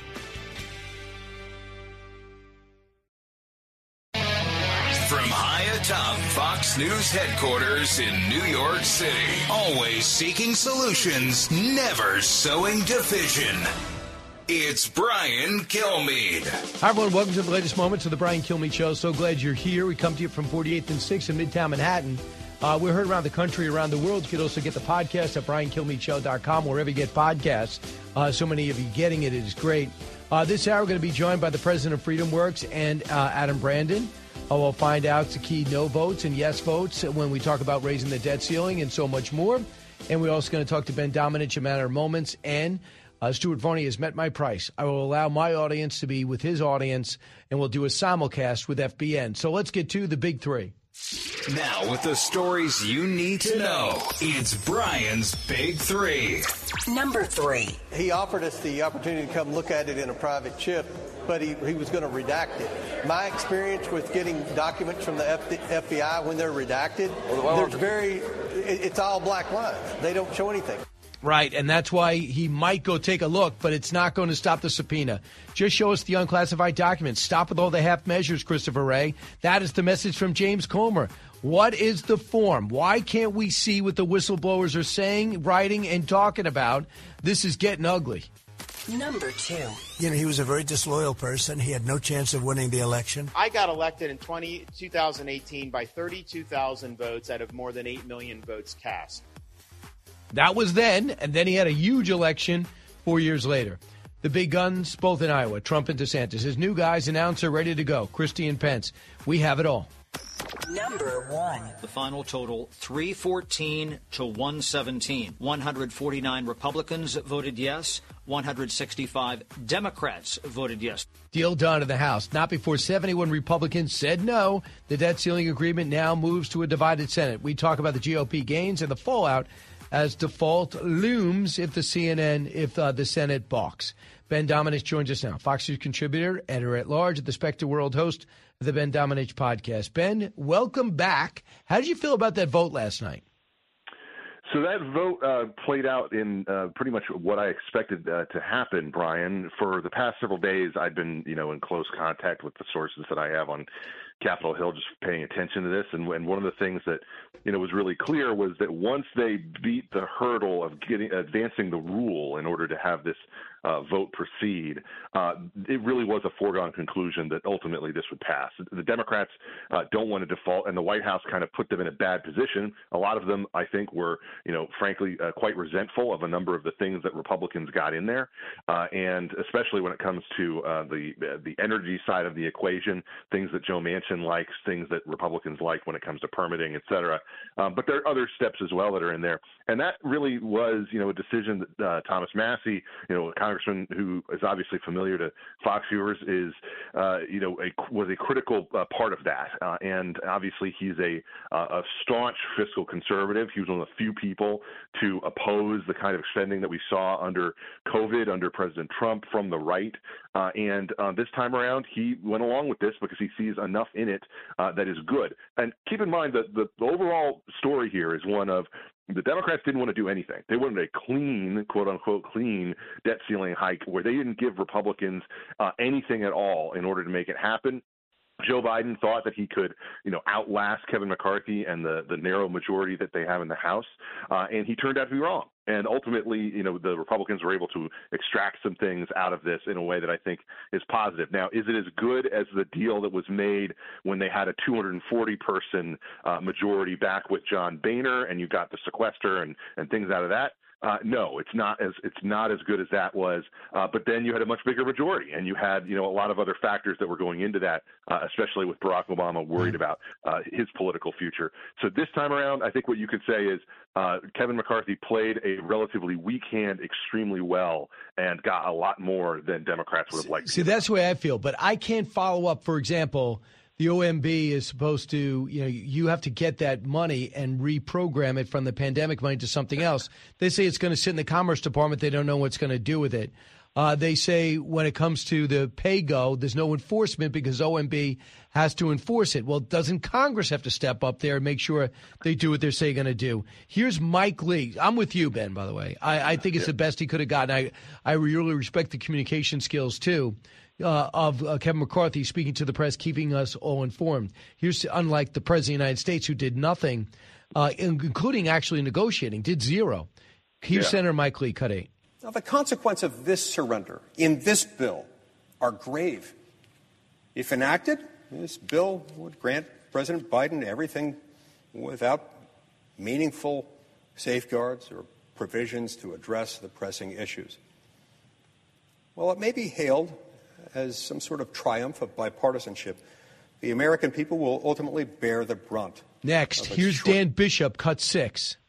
From high atop Fox News headquarters in New York City, always seeking solutions, never sowing division. It's Brian Kilmeade. Hi, everyone. Welcome to the latest moments of the Brian Kilmeade Show. So glad you're here. We come to you from forty-eighth and sixth in Midtown Manhattan. Uh, we're heard around the country, around the world. You can also get the podcast at brian kilmeade show dot com, wherever you get podcasts. Uh, so many of you getting it. It is great. Uh, this hour, we're going to be joined by the president of FreedomWorks and uh, Adam Brandon. Uh, we'll find out the key no votes and yes votes when we talk about raising the debt ceiling and so much more. And we're also going to talk to Ben Domenech, a matter of moments. And uh, Stuart Varney has met my price. I will allow my audience to be with his audience, and we'll do a simulcast with F B N. So let's get to the big three. Now, with the stories you need to know, it's Brian's Big Three. Number three. He offered us the opportunity to come look at it in a private chip, but he, he was going to redact it. My experience with getting documents from the F B I when they're redacted, there's very, it's all black lines. They don't show anything. Right, and that's why he might go take a look, but it's not going to stop the subpoena. Just show us the unclassified documents. Stop with all the half measures, Christopher Wray. That is the message from James Comer. What is the form? Why can't we see what the whistleblowers are saying, writing, and talking about? This is getting ugly. Number two. You know, he was a very disloyal person. He had no chance of winning the election. I got elected in twenty, twenty eighteen by thirty-two thousand votes out of more than eight million votes cast. That was then, and then he had a huge election four years later. The big guns, both in Iowa, Trump and DeSantis. His new guys, announcer, ready to go, Christie and Pence. We have it all. Number one. The final total, three fourteen to one seventeen. one hundred forty-nine Republicans voted yes. one hundred sixty-five Democrats voted yes. Deal done in the House. Not before seventy-one Republicans said no. The debt ceiling agreement now moves to a divided Senate. We talk about the G O P gains and the fallout as default looms if the C N N, if uh, the Senate balks. Ben Domenech joins us now. Fox News contributor, editor-at-large, at the Spectre World, host of the Ben Domenech podcast. Ben, welcome back. How did you feel about that vote last night? So that vote uh, played out in uh, pretty much what I expected uh, to happen, Brian. For the past several days, I've been, you know, in close contact with the sources that I have on Capitol Hill, just paying attention to this. And, and one of the things that, you know, was really clear was that once they beat the hurdle of getting advancing the rule in order to have this uh, vote proceed, uh, it really was a foregone conclusion that ultimately this would pass. The Democrats uh, don't want to default, and the White House kind of put them in a bad position. A lot of them, I think, were, you know, frankly, uh, quite resentful of a number of the things that Republicans got in there, uh, and especially when it comes to uh, the uh, the energy side of the equation, things that Joe Manchin likes, things that Republicans like when it comes to permitting, et cetera. Um, but there are other steps as well that are in there, and that really was, you know, a decision that uh, Thomas Massie, you know, a congressman who is obviously familiar to Fox viewers, is, uh, you know, a, was a critical uh, part of that, uh, and obviously he's a, uh, a staunch fiscal conservative. He was one of the few people to oppose the kind of spending that we saw under COVID, under President Trump from the right. Uh, and uh, this time around, he went along with this because he sees enough in it uh, that is good. And keep in mind that the, the overall story here is one of the Democrats didn't want to do anything. They wanted a clean, quote unquote, clean debt ceiling hike where they didn't give Republicans uh, anything at all in order to make it happen. Joe Biden thought that he could, you know, outlast Kevin McCarthy and the, the narrow majority that they have in the House, uh, and he turned out to be wrong. And ultimately, you know, the Republicans were able to extract some things out of this in a way that I think is positive. Now, is it as good as the deal that was made when they had a two hundred forty person uh, majority back with John Boehner, and you got the sequester and, and things out of that? Uh, no, it's not as it's not as good as that was. Uh, but then you had a much bigger majority, and you had, you know, a lot of other factors that were going into that, uh, especially with Barack Obama worried about uh, his political future. So this time around, I think what you could say is uh, Kevin McCarthy played a relatively weak hand extremely well and got a lot more than Democrats would have liked. See, that's the way I feel. But I can't follow up. For example, the O M B is supposed to, you know, you have to get that money and reprogram it from the pandemic money to something else. They say it's going to sit in the Commerce Department. They don't know what's going to do with it. Uh, they say when it comes to the pay-go, there's no enforcement because O M B has to enforce it. Well, doesn't Congress have to step up there and make sure they do what they're saying going to do? Here's Mike Lee. I'm with you, Ben, by the way. I, I think it's the best he could have gotten. I, I really respect the communication skills, too. Uh, of uh, Kevin McCarthy speaking to the press, keeping us all informed. Here's unlike the President of the United States, who did nothing, uh, including actually negotiating, did zero. Here's yeah. Senator Mike Lee, cut eight. Now, the consequences of this surrender in this bill are grave. If enacted, this bill would grant President Biden everything without meaningful safeguards or provisions to address the pressing issues. Well, it may be hailed as some sort of triumph of bipartisanship. The American people will ultimately bear the brunt. Next, here's short- Dan Bishop, cut six.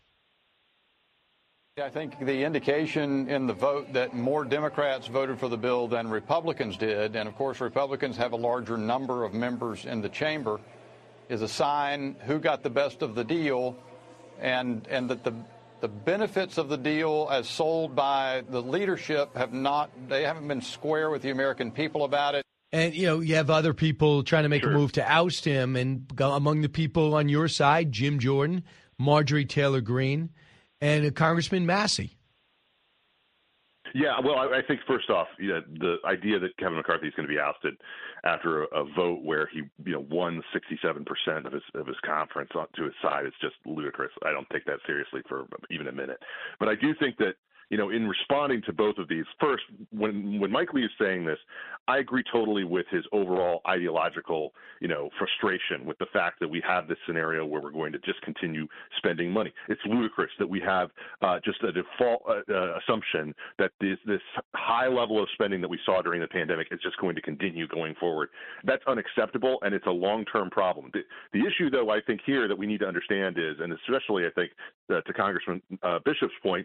I think the indication in the vote that more Democrats voted for the bill than Republicans did, and of course Republicans have a larger number of members in the chamber, is a sign who got the best of the deal, and and that the the benefits of the deal as sold by the leadership have not, they haven't been square with the American people about it. And, you know, you have other people trying to make sure. a move to oust him. And among the people on your side, Jim Jordan, Marjorie Taylor Greene, and Congressman Massie. Yeah, well, I, I think first off, you know, the idea that Kevin McCarthy is going to be ousted after a, a vote where he, you know, won sixty-seven percent of his of his conference to his side is just ludicrous. I don't take that seriously for even a minute. But I do think that, you know, in responding to both of these, first, when when Mike Lee is saying this, I agree totally with his overall ideological, you know, frustration with the fact that we have this scenario where we're going to just continue spending money. It's ludicrous that we have uh, just a default uh, uh, assumption that this, this high level of spending that we saw during the pandemic is just going to continue going forward. That's unacceptable, and it's a long-term problem. The, the issue, though, I think here that we need to understand is, and especially I think uh, to Congressman uh, Bishop's point,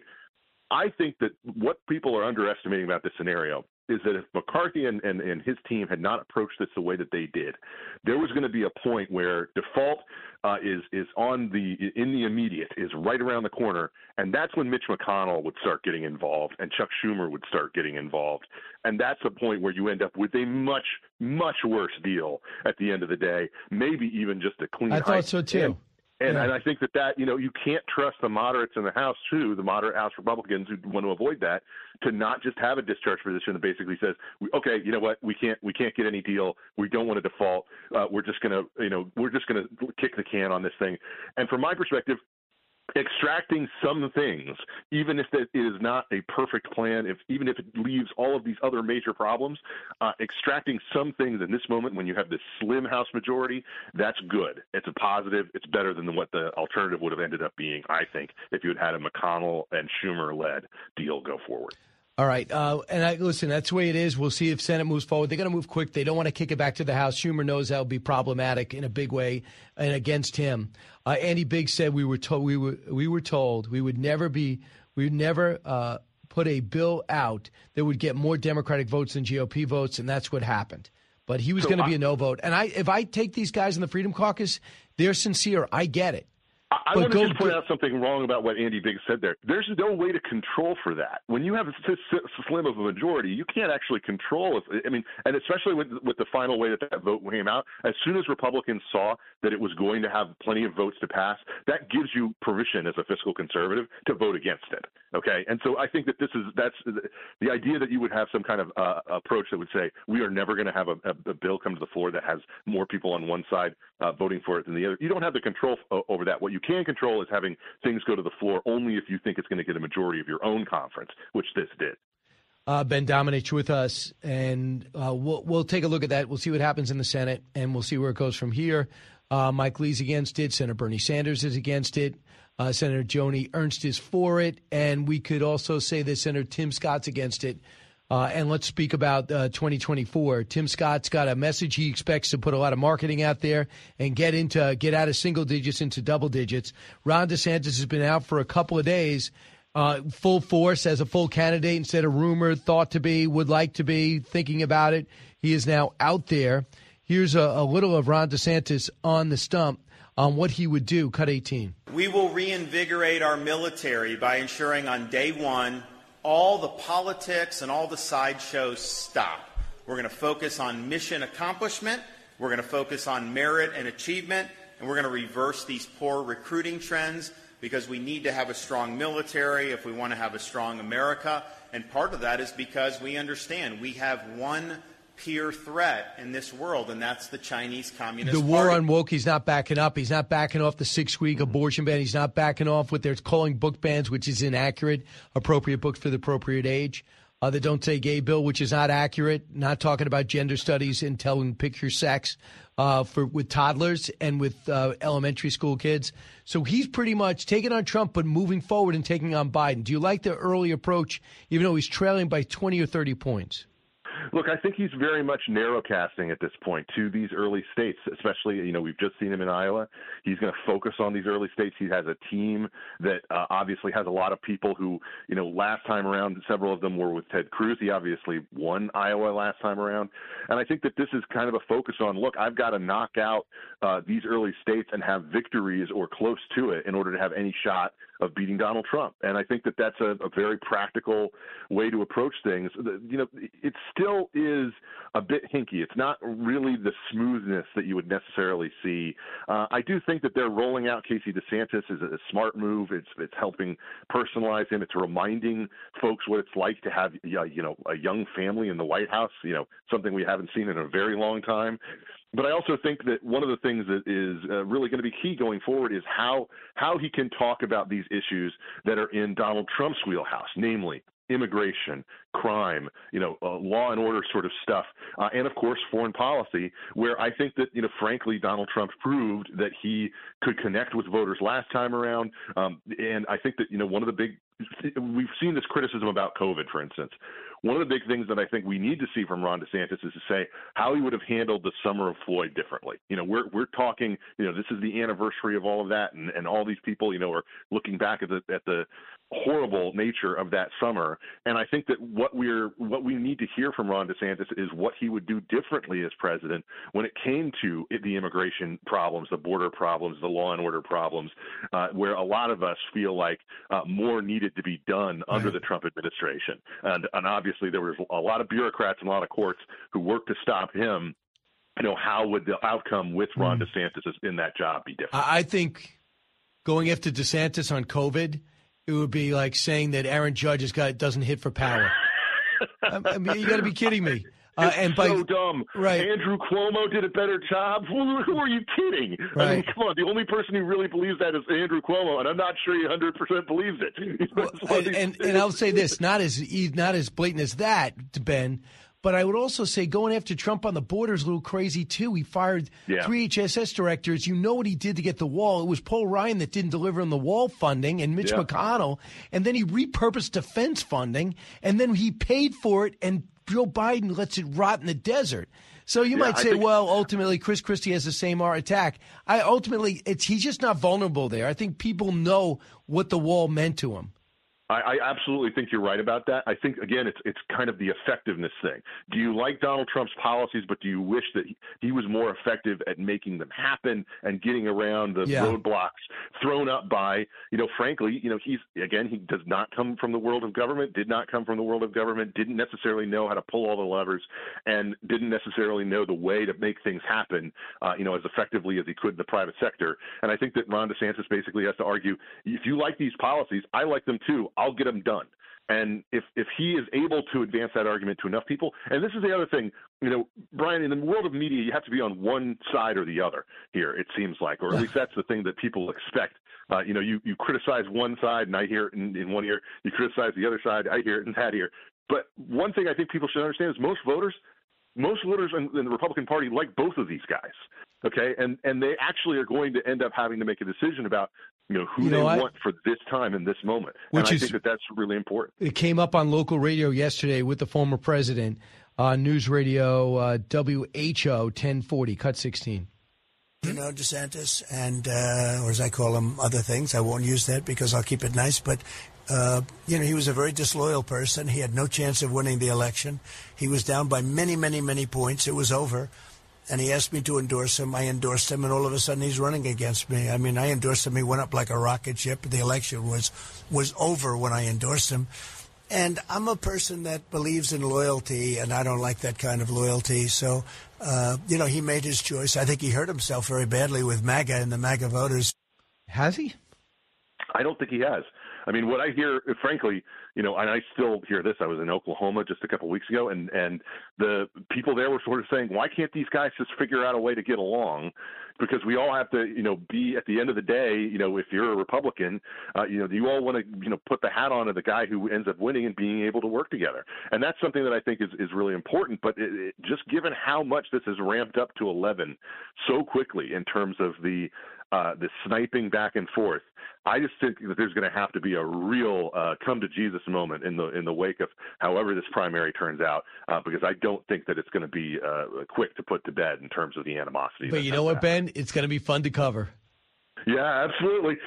I think that what people are underestimating about this scenario is that if McCarthy and, and, and his team had not approached this the way that they did, there was going to be a point where default uh, is is on the in the immediate, is right around the corner, and that's when Mitch McConnell would start getting involved and Chuck Schumer would start getting involved, and that's the point where you end up with a much much worse deal at the end of the day, maybe even just a clean. I thought so too. And, And, yeah. and I think that, that, you know, you can't trust the moderates in the House, too, the moderate House Republicans who want to avoid that, to not just have a discharge position that basically says, okay, you know what, we can't we can't get any deal. We don't want to default. Uh, we're just going to, you know, we're just going to kick the can on this thing. And from my perspective, extracting some things, even if it is not a perfect plan, if even if it leaves all of these other major problems, uh, extracting some things in this moment when you have this slim House majority, that's good. It's a positive. It's better than what the alternative would have ended up being, I think, if you had had a McConnell and Schumer-led deal go forward. All right. Uh, and I, listen, that's the way it is. We'll see if Senate moves forward. They're going to move quick. They don't want to kick it back to the House. Schumer knows that will be problematic in a big way and against him. Uh, Andy Biggs said we were told we were we were told we would never be we would never uh, put a bill out that would get more Democratic votes than G O P votes, and that's what happened. But he was so going to be a no vote. And I, if I take these guys in the Freedom Caucus, they're sincere. I get it. I but want to go, just point out something wrong about what Andy Biggs said there. There's no way to control for that. When you have a slim of a majority, you can't actually control. If, I mean, and especially with with the final way that that vote came out, as soon as Republicans saw that it was going to have plenty of votes to pass, that gives you permission as a fiscal conservative to vote against it. Okay, and so I think that this is that's the idea that you would have some kind of uh, approach that would say we are never going to have a, a, a bill come to the floor that has more people on one side uh, voting for it than the other. You don't have the control f- over that. What you can control is having things go to the floor only if you think it's going to get a majority of your own conference, which this did. Uh, Ben Domenech with us, and uh, we'll, we'll take a look at that. We'll see what happens in the Senate, and we'll see where it goes from here. Uh, Mike Lee's against it. Senator Bernie Sanders is against it. Uh, Senator Joni Ernst is for it. And we could also say that Senator Tim Scott's against it. Uh, and let's speak about uh, twenty twenty-four. Tim Scott's got a message. He expects to put a lot of marketing out there and get into get out of single digits into double digits. Ron DeSantis has been out for a couple of days, uh, full force as a full candidate instead of rumored, thought to be, would like to be, thinking about it. He is now out there. Here's a, a little of Ron DeSantis on the stump on what he would do. Cut eighteen. We will reinvigorate our military by ensuring on day one all the politics and all the sideshows stop. We're going to focus on mission accomplishment. We're going to focus on merit and achievement. And we're going to reverse these poor recruiting trends because we need to have a strong military if we want to have a strong America. And part of that is because we understand we have one peer threat in this world, and that's the Chinese Communist The war Party. on woke, he's not backing up. He's not backing off the six-week abortion ban. He's not backing off what they're calling book bans, which is inaccurate, appropriate books for the appropriate age. Uh, the Don't Say Gay bill, which is not accurate, not talking about gender studies and telling pick your sex uh, for with toddlers and with uh, elementary school kids. So he's pretty much taking on Trump but moving forward and taking on Biden. Do you like the early approach, even though he's trailing by twenty or thirty points? Look, I think he's very much narrowcasting at this point to these early states, especially, you know, we've just seen him in Iowa. He's going to focus on these early states. He has a team that uh, obviously has a lot of people who, you know, last time around, several of them were with Ted Cruz. He obviously won Iowa last time around. And I think that this is kind of a focus on, look, I've got to knock out uh, these early states and have victories or close to it in order to have any shot of beating Donald Trump. And I think that that's a, a very practical way to approach things. You know, it still is a bit hinky. It's not really the smoothness that you would necessarily see. Uh, I do think that they're rolling out Casey DeSantis is a smart move. It's it's helping personalize him. It's reminding folks what it's like to have, you know, a young family in the White House, you know, something we haven't seen in a very long time. But I also think that one of the things that is uh, really going to be key going forward is how how he can talk about these issues that are in Donald Trump's wheelhouse, namely immigration, crime, you know, uh, law and order sort of stuff, uh, and of course foreign policy, where I think that, you know, frankly, Donald Trump proved that he could connect with voters last time around. Um, and I think that, you know, one of the big, we've seen this criticism about COVID, for instance. One of the big things that I think we need to see from Ron DeSantis is to say how he would have handled the summer of Floyd differently. You know, we're we're talking, you know, this is the anniversary of all of that, and, and all these people, you know, are looking back at the at the horrible nature of that summer. And I think that what we're what we need to hear from Ron DeSantis is what he would do differently as president when it came to the immigration problems, the border problems, the law and order problems, uh, where a lot of us feel like uh, more needed to be done under the Trump administration. And, and obviously there was a lot of bureaucrats and a lot of courts who worked to stop him. You know, how would the outcome with Ron mm. DeSantis in that job be different? I think going after DeSantis on COVID, it would be like saying that Aaron Judge has got doesn't hit for power. I mean, you got to be kidding me. Uh, it's and by, so dumb. Right. Andrew Cuomo did a better job. Who, who are you kidding? Right. I mean, come on. The only person who really believes that is Andrew Cuomo, and I'm not sure he one hundred percent believes it. Well, and, and, and I'll say this, not as not as blatant as that, Ben, but I would also say going after Trump on the border is a little crazy, too. He fired yeah. three H S S directors. You know what he did to get the wall. It was Paul Ryan that didn't deliver on the wall funding and Mitch yeah. McConnell, and then he repurposed defense funding, and then he paid for it, and Joe Biden lets it rot in the desert. So you yeah, might say, think- well, ultimately, Chris Christie has the same attack. I ultimately, it's he's just not vulnerable there. I think people know what the wall meant to him. I, I absolutely think you're right about that. I think, again, it's it's kind of the effectiveness thing. Do you like Donald Trump's policies, but do you wish that he, he was more effective at making them happen and getting around the yeah. roadblocks thrown up by, you know, frankly, you know, he's, again, he does not come from the world of government, did not come from the world of government, didn't necessarily know how to pull all the levers, and didn't necessarily know the way to make things happen, uh, you know, as effectively as he could in the private sector. And I think that Ron DeSantis basically has to argue, if you like these policies, I like them too. I'll get them done. And if if he is able to advance that argument to enough people, and this is the other thing, you know, Brian, in the world of media, you have to be on one side or the other here, it seems like, or at least that's the thing that people expect. Uh, you know, you, you criticize one side, and I hear it in, in one ear. You criticize the other side, I hear it in that ear. But one thing I think people should understand is most voters, most voters in, in the Republican Party like both of these guys. Okay, and and they actually are going to end up having to make a decision about, you know, who you know they what? want for this time and this moment. Which and I is, think that that's really important. It came up on local radio yesterday with the former president on News Radio uh, W H O ten forty, cut sixteen. You know, DeSantis, and uh, or as I call him, other things. I won't use that because I'll keep it nice. But, uh, you know, he was a very disloyal person. He had no chance of winning the election. He was down by many, many, many points. It was over. And he asked me to endorse him. I endorsed him, and all of a sudden he's running against me. I mean, I endorsed him. He went up like a rocket ship. The election was was over when I endorsed him. And I'm a person that believes in loyalty, and I don't like that kind of loyalty. So, uh, you know, he made his choice. I think he hurt himself very badly with MAGA and the MAGA voters. Has he? I don't think he has. I mean, what I hear, frankly, you know, and I still hear this. I was in Oklahoma just a couple of weeks ago, and, and the people there were sort of saying, why can't these guys just figure out a way to get along? Because we all have to, you know, be at the end of the day, you know, if you're a Republican, uh, you know, you all want to, you know, put the hat on of the guy who ends up winning and being able to work together. And that's something that I think is, is really important. But it, it, just given how much this has ramped up to eleven so quickly in terms of the uh, the sniping back and forth, I just think that there's going to have to be a real uh, come to Jesus moment in the in the wake of however this primary turns out, uh, because I don't think that it's going to be uh, quick to put to bed in terms of the animosity. But you know what, Ben? It's going to be fun to cover. Yeah, absolutely.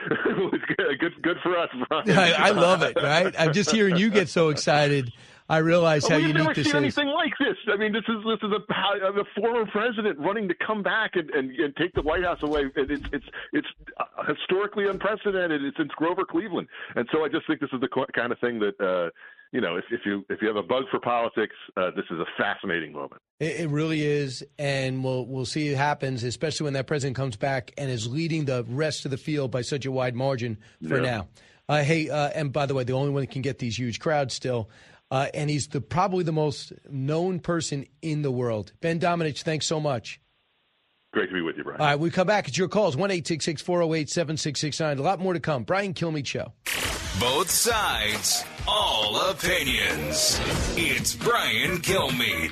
good, good for us, Brian. I, I love it, right? I'm just hearing you get so excited. I realize oh, how unique unique this is. We've never seen anything like this. I mean, this is this is a, a former president running to come back and, and, and take the White House away. It's it's it's historically unprecedented. It's since Grover Cleveland, and so I just think this is the kind of thing that uh, you know, if, if you if you have a bug for politics, uh, this is a fascinating moment. It, it really is, and we'll we'll see it happens, especially when that president comes back and is leading the rest of the field by such a wide margin for yeah. now. Uh, hey, uh, and by the way, the only one that can get these huge crowds still. Uh, and he's the probably the most known person in the world. Ben Domenech, thanks so much. Great to be with you, Brian. All right, we come back. It's your calls, one eight six six, four oh eight, seven six six nine. A lot more to come. Brian Kilmeade Show. Both sides, all opinions. It's Brian Kilmeade.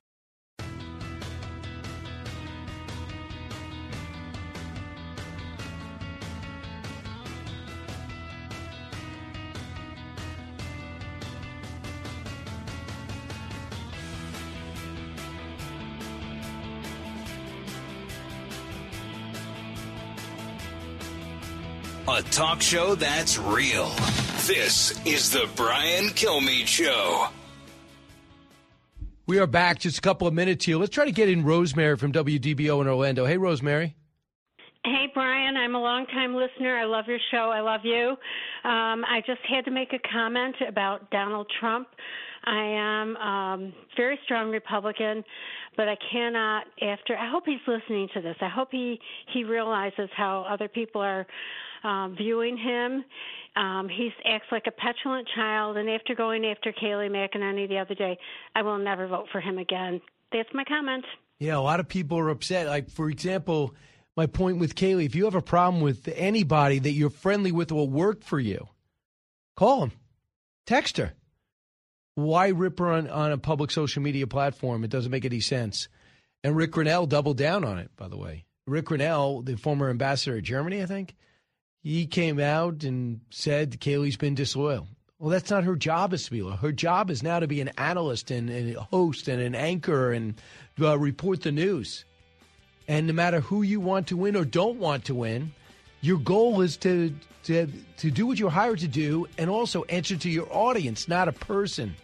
A talk show that's real. This is the Brian Kilmeade Show. We are back. Just a couple of minutes here. Let's try to get in Rosemary from W D B O in Orlando. Hey, Rosemary. Hey, Brian. I'm a longtime listener. I love your show. I love you. Um, I just had to make a comment about Donald Trump. I am um, very strong Republican, but I cannot, after, I hope he's listening to this. I hope he, he realizes how other people are um, viewing him. Um, he acts like a petulant child, and after going after Kayleigh McEnany the other day, I will never vote for him again. That's my comment. Yeah, a lot of people are upset. Like, for example, my point with Kayleigh, if you have a problem with anybody that you're friendly with will work for you, call him, text her. Why rip her on, on a public social media platform? It doesn't make any sense. And Rick Grenell doubled down on it, by the way. Rick Grenell, the former ambassador of Germany, I think, he came out and said Kayleigh's been disloyal. Well, that's not her job as to be loyal. Her job is now to be an analyst and, and a host and an anchor and uh, report the news. And no matter who you want to win or don't want to win, your goal is to to to do what you're hired to do and also answer to your audience, not a person.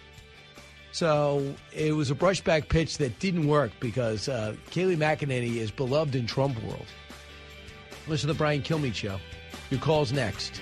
So it was a brushback pitch that didn't work because uh, Kayleigh McEnany is beloved in Trump world. Listen to the Brian Kilmeade Show. Your call's next.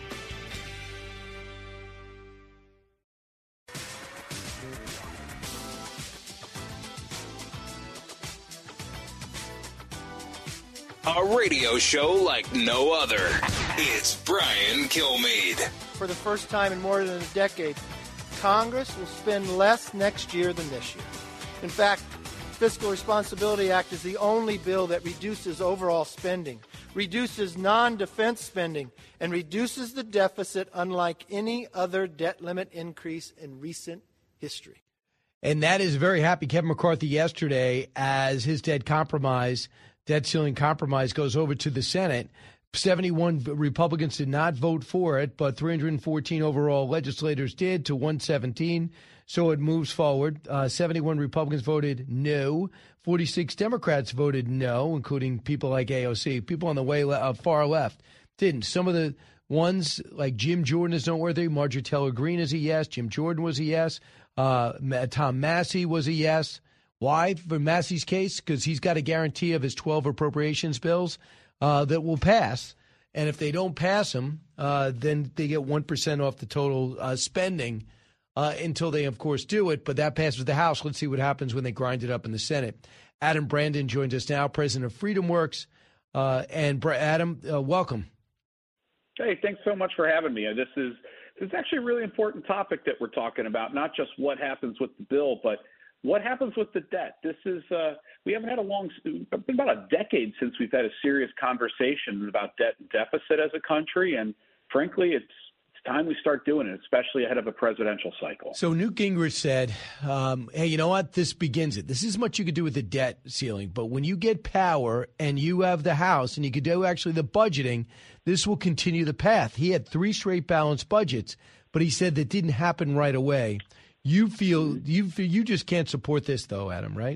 A radio show like no other. It's Brian Kilmeade. For the first time in more than a decade, Congress will spend less next year than this year. In fact, Fiscal Responsibility Act is the only bill that reduces overall spending, reduces non-defense spending, and reduces the deficit unlike any other debt limit increase in recent history. And that is very happy Kevin McCarthy yesterday as his debt compromise, debt ceiling compromise goes over to the Senate. seventy-one Republicans did not vote for it, but three hundred fourteen overall legislators did to one seventeen. So it moves forward. Uh, seventy-one Republicans voted no. forty-six Democrats voted no, including people like A O C. People on the way le- uh, far left didn't. Some of the ones like Jim Jordan is noteworthy. Marjorie Taylor Greene is a yes. Jim Jordan was a yes. Uh, Tom Massey was a yes. Why? For Massey's case, because he's got a guarantee of his twelve appropriations bills uh, that will pass. And if they don't pass them, uh, then they get one percent off the total uh, spending uh, until they, of course, do it. But that passes the House. Let's see what happens when they grind it up in the Senate. Adam Brandon joins us now, president of FreedomWorks. Uh, and Adam, uh, welcome. Hey, thanks so much for having me. This is this is actually a really important topic that we're talking about, not just what happens with the bill, but what happens with the debt. This is uh, we haven't had a long, been about a decade since we've had a serious conversation about debt and deficit as a country, and frankly, it's it's time we start doing it, especially ahead of a presidential cycle. So Newt Gingrich said, um, hey, you know what? This begins it. This is much you could do with the debt ceiling, but when you get power and you have the House and you could do actually the budgeting, this will continue the path. He had three straight balanced budgets, but he said that didn't happen right away. You feel you feel, you just can't support this, though, Adam, right?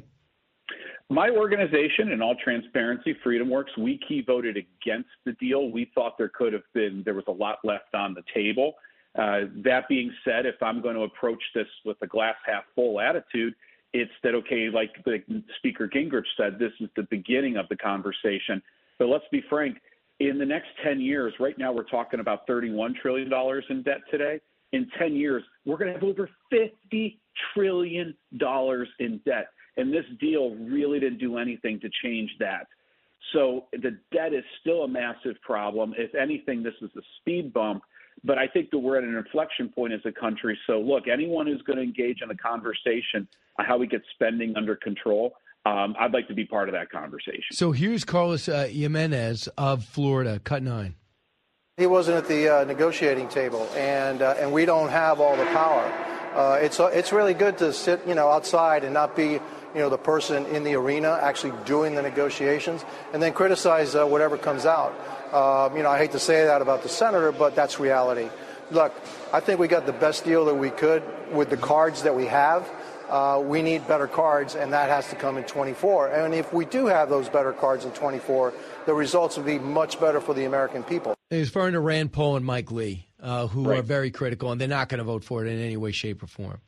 My organization, in all transparency, FreedomWorks, we key voted against the deal. We thought there could have been, there was a lot left on the table. Uh, that being said, if I'm going to approach this with a glass half full attitude, it's that, okay, like the Speaker Gingrich said, this is the beginning of the conversation. But let's be frank, in the next ten years, right now we're talking about thirty-one trillion dollars in debt today. In ten years, we're going to have over fifty trillion dollars in debt. And this deal really didn't do anything to change that. So the debt is still a massive problem. If anything, this is a speed bump. But I think that we're at an inflection point as a country. So, look, anyone who's going to engage in a conversation on how we get spending under control, um, I'd like to be part of that conversation. So here's Carlos uh, Jimenez of Florida, cut nine. He wasn't at the uh, negotiating table, and uh, and we don't have all the power. Uh, it's uh, it's really good to sit, you know, outside and not be, you know, the person in the arena actually doing the negotiations, and then criticize uh, whatever comes out. Um, you know, I hate to say that about the senator, but that's reality. Look, I think we got the best deal that we could with the cards that we have. Uh, we need better cards, and that has to come in twenty-four. And if we do have those better cards in twenty-four, the results will be much better for the American people. He's referring to Rand Paul and Mike Lee, uh, who Right. are very critical, and they're not going to vote for it in any way, shape, or form.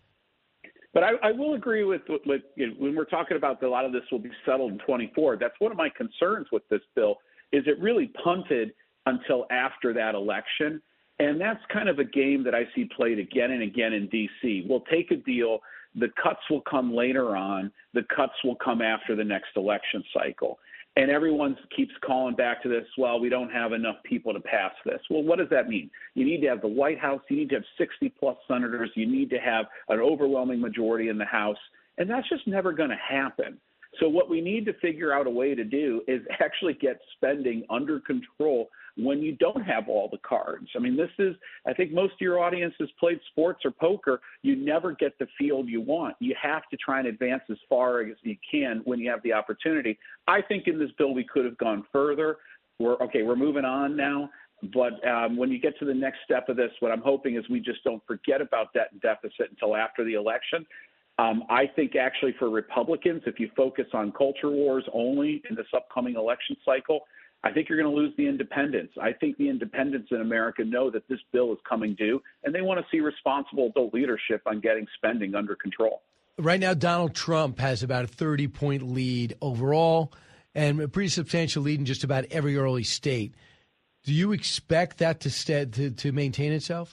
But I, I will agree with, with you know, when we're talking about that a lot of this will be settled in twenty-four. That's one of my concerns with this bill is it really punted until after that election. And that's kind of a game that I see played again and again in D C. We'll take a deal. The cuts will come later on. The cuts will come after the next election cycle. And everyone keeps calling back to this, well, we don't have enough people to pass this. Well, what does that mean? You need to have the White House. You need to have sixty-plus senators. You need to have an overwhelming majority in the House. And that's just never going to happen. So what we need to figure out a way to do is actually get spending under control when you don't have all the cards. I mean, this is, I think most of your audience has played sports or poker. You never get the field you want. You have to try and advance as far as you can when you have the opportunity. I think in this bill we could have gone further. We're okay, we're moving on now. But um, when you get to the next step of this, what I'm hoping is we just don't forget about debt and deficit until after the election. Um, I think actually for Republicans, if you focus on culture wars only in this upcoming election cycle, I think you're going to lose the independents. I think the independents in America know that this bill is coming due, and they want to see responsible adult leadership on getting spending under control. Right now, Donald Trump has about a thirty-point lead overall and a pretty substantial lead in just about every early state. Do you expect that to stay, to, to maintain itself?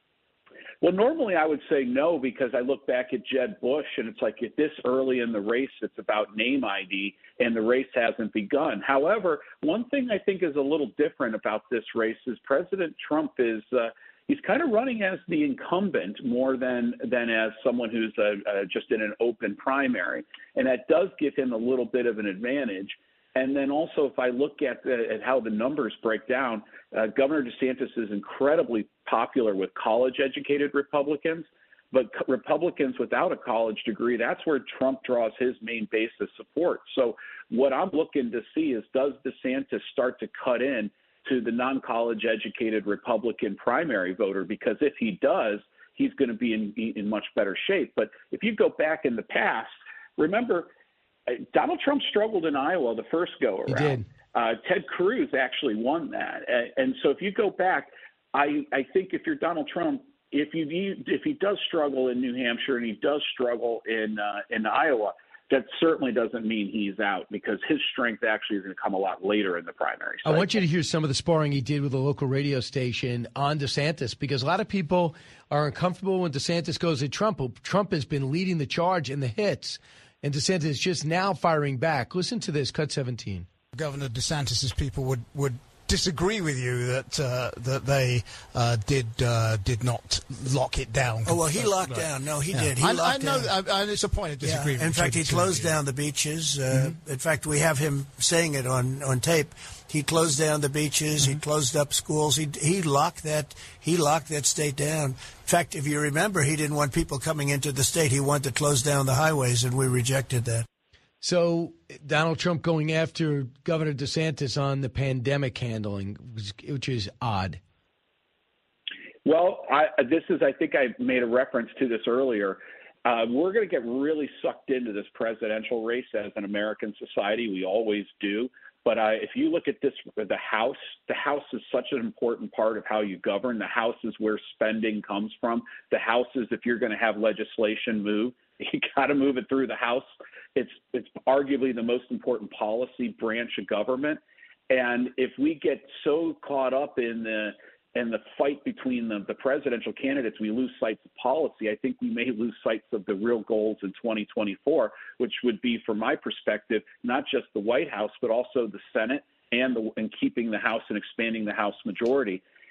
Well, normally I would say no, because I look back at Jeb Bush and it's like at this early in the race, it's about name I D and the race hasn't begun. However, one thing I think is a little different about this race is President Trump is uh, he's kind of running as the incumbent more than than as someone who's uh, uh, just in an open primary. And that does give him a little bit of an advantage. And then also, if I look at, the, at how the numbers break down, uh, Governor DeSantis is incredibly popular with college-educated Republicans, but co- Republicans without a college degree, that's where Trump draws his main base of support. So what I'm looking to see is, does DeSantis start to cut in to the non-college educated Republican primary voter? Because if he does, he's going to be in, in much better shape. But if you go back in the past, remember – Donald Trump struggled in Iowa the first go-around. He did. Uh, Ted Cruz actually won that. And, and so if you go back, I, I think if you're Donald Trump, if you if he does struggle in New Hampshire and he does struggle in uh, in Iowa, that certainly doesn't mean he's out, because his strength actually is going to come a lot later in the primary cycle. I want you to hear some of the sparring he did with a local radio station on DeSantis, because a lot of people are uncomfortable when DeSantis goes at Trump. Trump has been leading the charge in the hits, and DeSantis is just now firing back. Listen to this, cut seventeen. Governor DeSantis's people would, would disagree with you that uh, that they uh, did uh, did not lock it down. Oh, well, he locked Right. down. No, he Yeah. did. He I, locked I know. down. I, I, it's a point of disagreement. Yeah. In fact, he between the two closed of you. down the beaches. Uh, Mm-hmm. In fact, we have him saying it on, on tape. He closed down the beaches. Mm-hmm. He closed up schools. He he locked that he locked that state down. In fact, if you remember, he didn't want people coming into the state. He wanted to close down the highways, and we rejected that. So Donald Trump going after Governor DeSantis on the pandemic handling, which is odd. Well, I, this is, I think I made a reference to this earlier. Uh, we're going to get really sucked into this presidential race as an American society. We always do. But uh, if you look at this, the House, the House is such an important part of how you govern. The House is where spending comes from. The House is, if you're going to have legislation move, you got to move it through the House. It's it's arguably the most important policy branch of government. And if we get so caught up in the in the fight between the, the presidential candidates, we lose sight of policy. I think we may lose sight of the real goals in twenty twenty-four, which would be, from my perspective, not just the White House, but also the Senate and the, and keeping the House and expanding the House majority.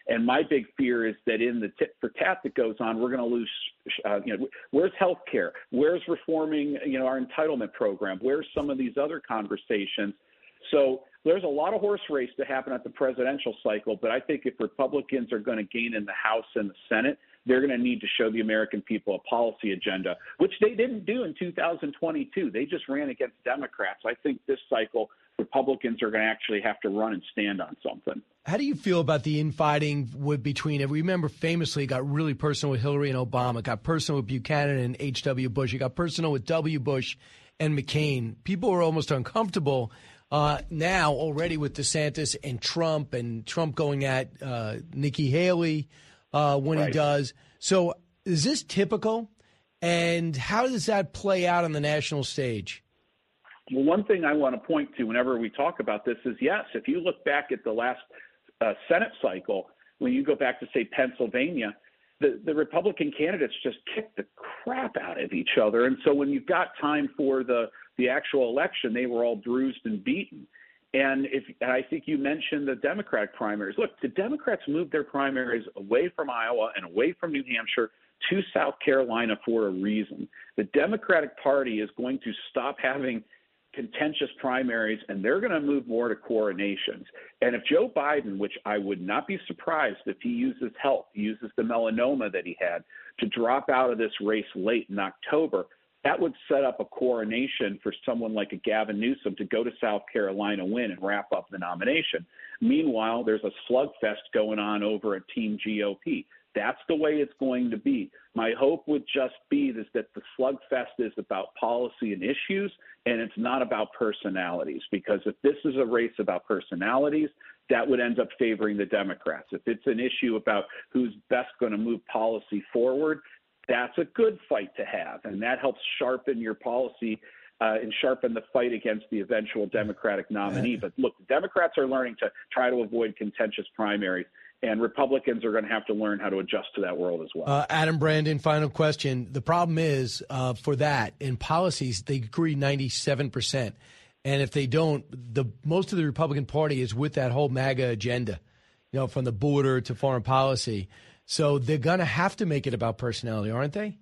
And my big fear is that in the tit for tat that goes on, we're going to lose, uh, you know, where's health care? Where's reforming, you know, our entitlement program? Where's some of these other conversations? So there's a lot of horse race to happen at the presidential cycle, but I think if Republicans are going to gain in the House and the Senate, they're going to need to show the American people a policy agenda, which they didn't do in two thousand twenty-two. They just ran against Democrats. I think this cycle, Republicans are going to actually have to run and stand on something. How do you feel about the infighting with, between, remember famously it got really personal with Hillary and Obama, it got personal with Buchanan and H W. Bush, it got personal with W. Bush and McCain. People were almost uncomfortable uh, now already with DeSantis and Trump, and Trump going at uh, Nikki Haley uh, when right. he does. So is this typical? And how does that play out on the national stage? Well, one thing I want to point to whenever we talk about this is, yes, if you look back at the last uh, Senate cycle, when you go back to, say, Pennsylvania, the, the Republican candidates just kicked the crap out of each other. And so when you've got time for the, the actual election, they were all bruised and beaten. And if and I think you mentioned the Democratic primaries. Look, the Democrats moved their primaries away from Iowa and away from New Hampshire to South Carolina for a reason. The Democratic Party is going to stop having contentious primaries, and they're going to move more to coronations. And if Joe Biden, which I would not be surprised if he uses health, he uses the melanoma that he had to drop out of this race late in October, that would set up a coronation for someone like a Gavin Newsom to go to South Carolina, win, and wrap up the nomination. Meanwhile, there's a slugfest going on over at Team G O P. That's the way it's going to be. My hope would just be is that the slugfest is about policy and issues, and it's not about personalities. Because if this is a race about personalities, that would end up favoring the Democrats. If it's an issue about who's best going to move policy forward, that's a good fight to have, and that helps sharpen your policy uh, and sharpen the fight against the eventual Democratic nominee. But look, Democrats are learning to try to avoid contentious primaries, and Republicans are going to have to learn how to adjust to that world as well. Uh, Adam Brandon, final question. The problem is uh, for that, in policies, they agree ninety-seven percent. And if they don't, the most of the Republican Party is with that whole MAGA agenda, you know, from the border to foreign policy. So they're going to have to make it about personality, aren't they?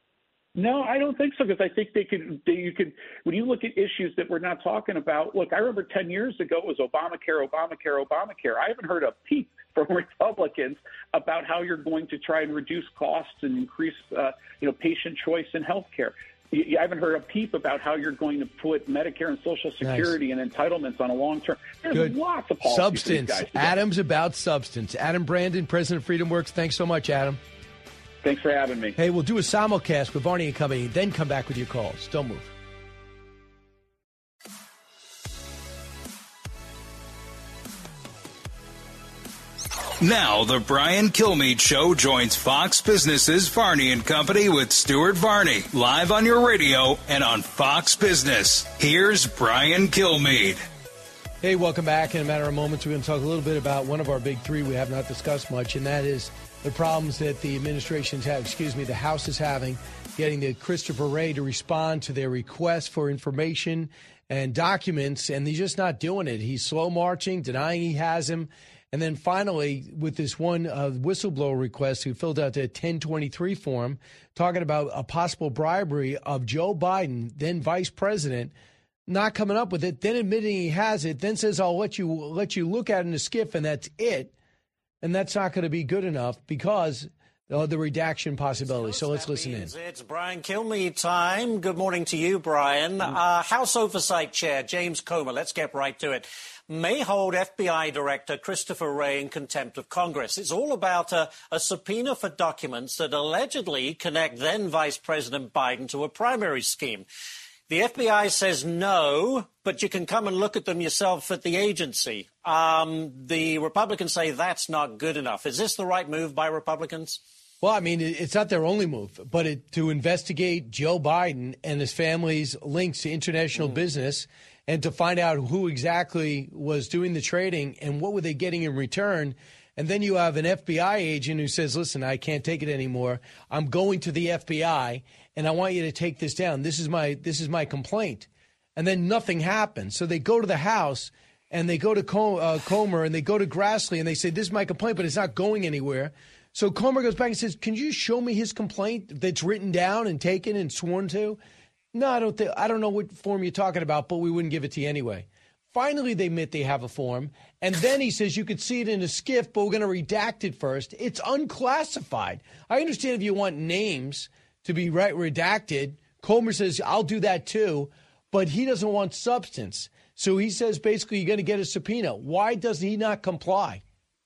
No, I don't think so, because I think they could. They, you could when you look at issues that we're not talking about. Look, I remember ten years ago it was Obamacare, Obamacare, Obamacare. I haven't heard a peep from Republicans about how you're going to try and reduce costs and increase, uh, you know, patient choice in health care. You, you haven't heard a peep about how you're going to put Medicare and Social Security nice. and entitlements on a long term. There's Good. lots of policies. Substance. For these guys Adam's about substance. Adam Brandon, President of Freedom Works. Thanks so much, Adam. Thanks for having me. Hey, we'll do a simulcast with Varney and Company, then come back with your calls. Don't move. Now, the Brian Kilmeade Show joins Fox Business's Varney and Company with Stuart Varney, live on your radio and on Fox Business. Here's Brian Kilmeade. Hey, welcome back. In a matter of moments, we're going to talk a little bit about one of our big three we have not discussed much, and that is the problems that the administration's have, excuse me, the House is having, getting the Christopher Wray to respond to their request for information and documents, and he's just not doing it. He's slow marching, denying he has him. And then finally, with this one uh, whistleblower request who filled out the ten twenty-three form, talking about a possible bribery of Joe Biden, then vice president, not coming up with it, then admitting he has it, then says, I'll let you let you look at it in a skiff, and that's it. And that's not going to be good enough because of the redaction possibility. So let's listen in. It's Brian Kilmeade time. Good morning to you, Brian. Uh, House Oversight Chair James Comer, let's get right to it, may hold F B I Director Christopher Wray in contempt of Congress. It's all about a, a subpoena for documents that allegedly connect then Vice President Biden to a primary scheme. The F B I says no, but you can come and look at them yourself at the agency. Um, the Republicans say that's not good enough. Is this the right move by Republicans? Well, I mean, it's not their only move, but it, to investigate Joe Biden and his family's links to international mm. business and to find out who exactly was doing the trading and what were they getting in return. And then you have an F B I agent who says, listen, I can't take it anymore. I'm going to the F B I, and I want you to take this down. This is my this is my complaint. And then nothing happens. So they go to the House, and they go to Com- uh, Comer and they go to Grassley and they say, this is my complaint, but it's not going anywhere. So Comer goes back and says, can you show me his complaint that's written down and taken and sworn to? No, I don't think, I don't know what form you're talking about, but we wouldn't give it to you anyway. Finally, they admit they have a form. And then he says you could see it in a skiff, but we're going to redact it first. It's unclassified. I understand if you want names to be right redacted. Comer says, I'll do that too, but he doesn't want substance. So he says basically you're going to get a subpoena. Why does he not comply?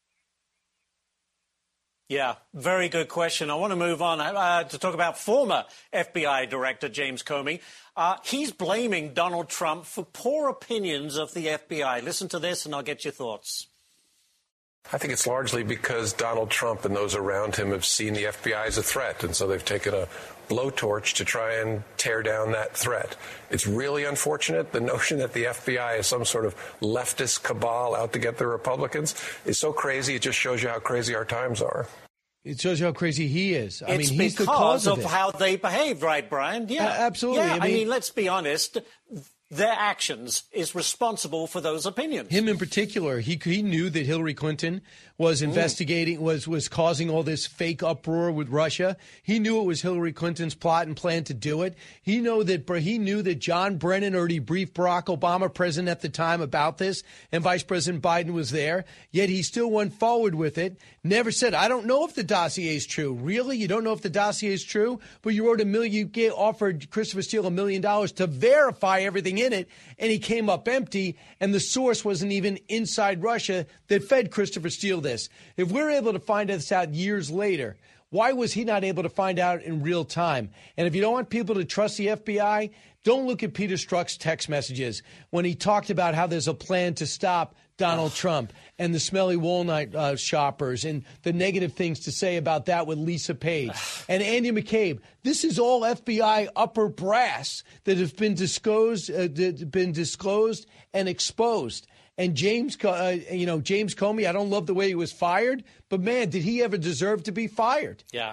Yeah, very good question. I want to move on uh, to talk about former F B I Director James Comey. Uh, he's blaming Donald Trump for poor opinions of the F B I. Listen to this and I'll get your thoughts. I think it's largely because Donald Trump and those around him have seen the F B I as a threat, and so they've taken a blowtorch to try and tear down that threat. It's really unfortunate. The notion that the F B I is some sort of leftist cabal out to get the Republicans is so crazy. It just shows you how crazy our times are. It shows you how crazy he is. I it's mean, he's because the cause of, of it. how they behaved, right, Brian? Yeah, uh, absolutely. Yeah, I mean, I mean, let's be honest. Their actions is responsible for those opinions. Him in particular, he he knew that Hillary Clinton was investigating, mm. was was causing all this fake uproar with Russia. He knew it was Hillary Clinton's plot and plan to do it. He knew that he knew that John Brennan already briefed Barack Obama, president at the time, about this, and Vice President Biden was there. Yet he still went forward with it. Never said, "I don't know if the dossier is true." Really, you don't know if the dossier is true, but you wrote a million. You get, offered Christopher Steele a million dollars to verify everything in it, and he came up empty, and the source wasn't even inside Russia that fed Christopher Steele this. If we're able to find this out years later, why was he not able to find out in real time? And if you don't want people to trust the F B I, don't look at Peter Strzok's text messages when he talked about how there's a plan to stop Donald Trump and the smelly walnut uh, shoppers and the negative things to say about that with Lisa Page and Andy McCabe. This is all F B I upper brass that have been disclosed, uh, been disclosed and exposed. And James, uh, you know, James Comey, I don't love the way he was fired, but man, did he ever deserve to be fired? Yeah.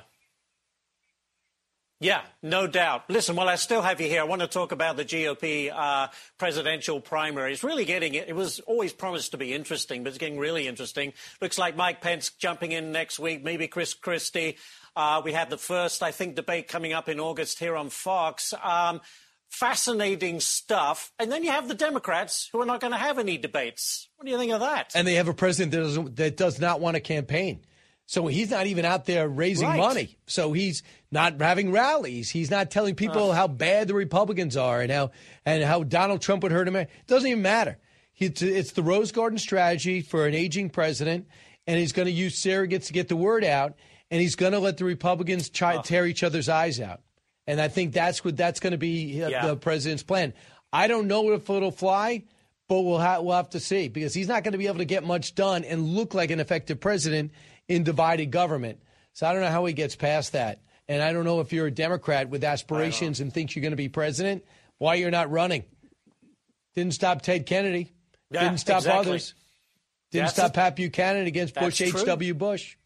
Yeah, no doubt. Listen, while I still have you here, I want to talk about the G O P uh, presidential primary. It's really getting, it was always promised to be interesting, but it's getting really interesting. Looks like Mike Pence jumping in next week, maybe Chris Christie. Uh, we have the first, I think, debate coming up in August here on Fox. Um, fascinating stuff. And then you have the Democrats who are not going to have any debates. What do you think of that? And they have a president that, doesn't, that does not want to campaign. So he's not even out there raising right. money. So he's not having rallies. He's not telling people uh. how bad the Republicans are and how and how Donald Trump would hurt him. It doesn't even matter. It's, it's the Rose Garden strategy for an aging president, and he's going to use surrogates to get the word out, and he's going to let the Republicans try, uh. tear each other's eyes out. And I think that's what that's going to be uh, yeah. the president's plan. I don't know if it'll fly, but we'll, ha- we'll have to see, because he's not going to be able to get much done and look like an effective president in divided government. So I don't know how he gets past that. And I don't know if you're a Democrat with aspirations and thinks you're going to be president, why you're not running. Didn't stop Ted Kennedy. Yeah, Didn't stop exactly. others. Didn't That's stop a, Pat Buchanan against Bush H W. Bush.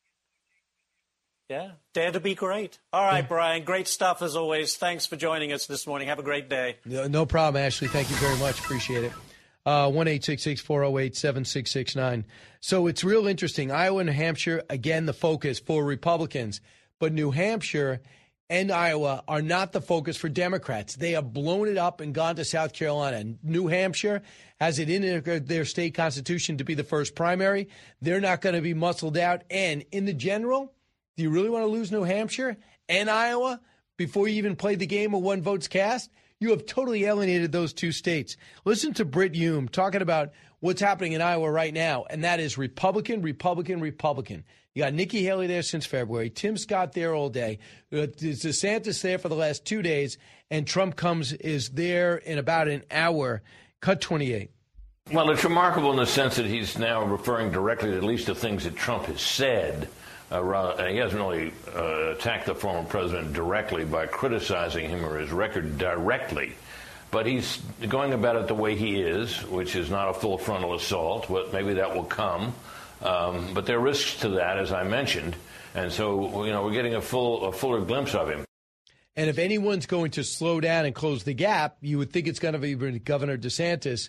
Yeah, dare to be great. All right, yeah. Brian, great stuff as always. Thanks for joining us this morning. Have a great day. No, no problem, Ashley. Thank you very much. Appreciate it. Uh, one eight six six, four oh eight, seven six six nine. So it's real interesting. Iowa and New Hampshire, again, the focus for Republicans. But New Hampshire and Iowa are not the focus for Democrats. They have blown it up and gone to South Carolina. New Hampshire has it in their state constitution to be the first primary. They're not going to be muscled out. And in the general, do you really want to lose New Hampshire and Iowa before you even play the game of one vote's cast? You have totally alienated those two states. Listen to Britt Hume talking about what's happening in Iowa right now, and that is Republican, Republican, Republican. You got Nikki Haley there since February, Tim Scott there all day, DeSantis there for the last two days, and Trump comes is there in about an hour. Cut twenty-eight. Well, it's remarkable in the sense that he's now referring directly at least to things that Trump has said. Uh, rather, and he hasn't really uh, attacked the former president directly by criticizing him or his record directly. But he's going about it the way he is, which is not a full frontal assault. Well, maybe that will come. Um, but there are risks to that, as I mentioned. And so, you know, we're getting a full, a fuller glimpse of him. And if anyone's going to slow down and close the gap, you would think it's going to be Governor DeSantis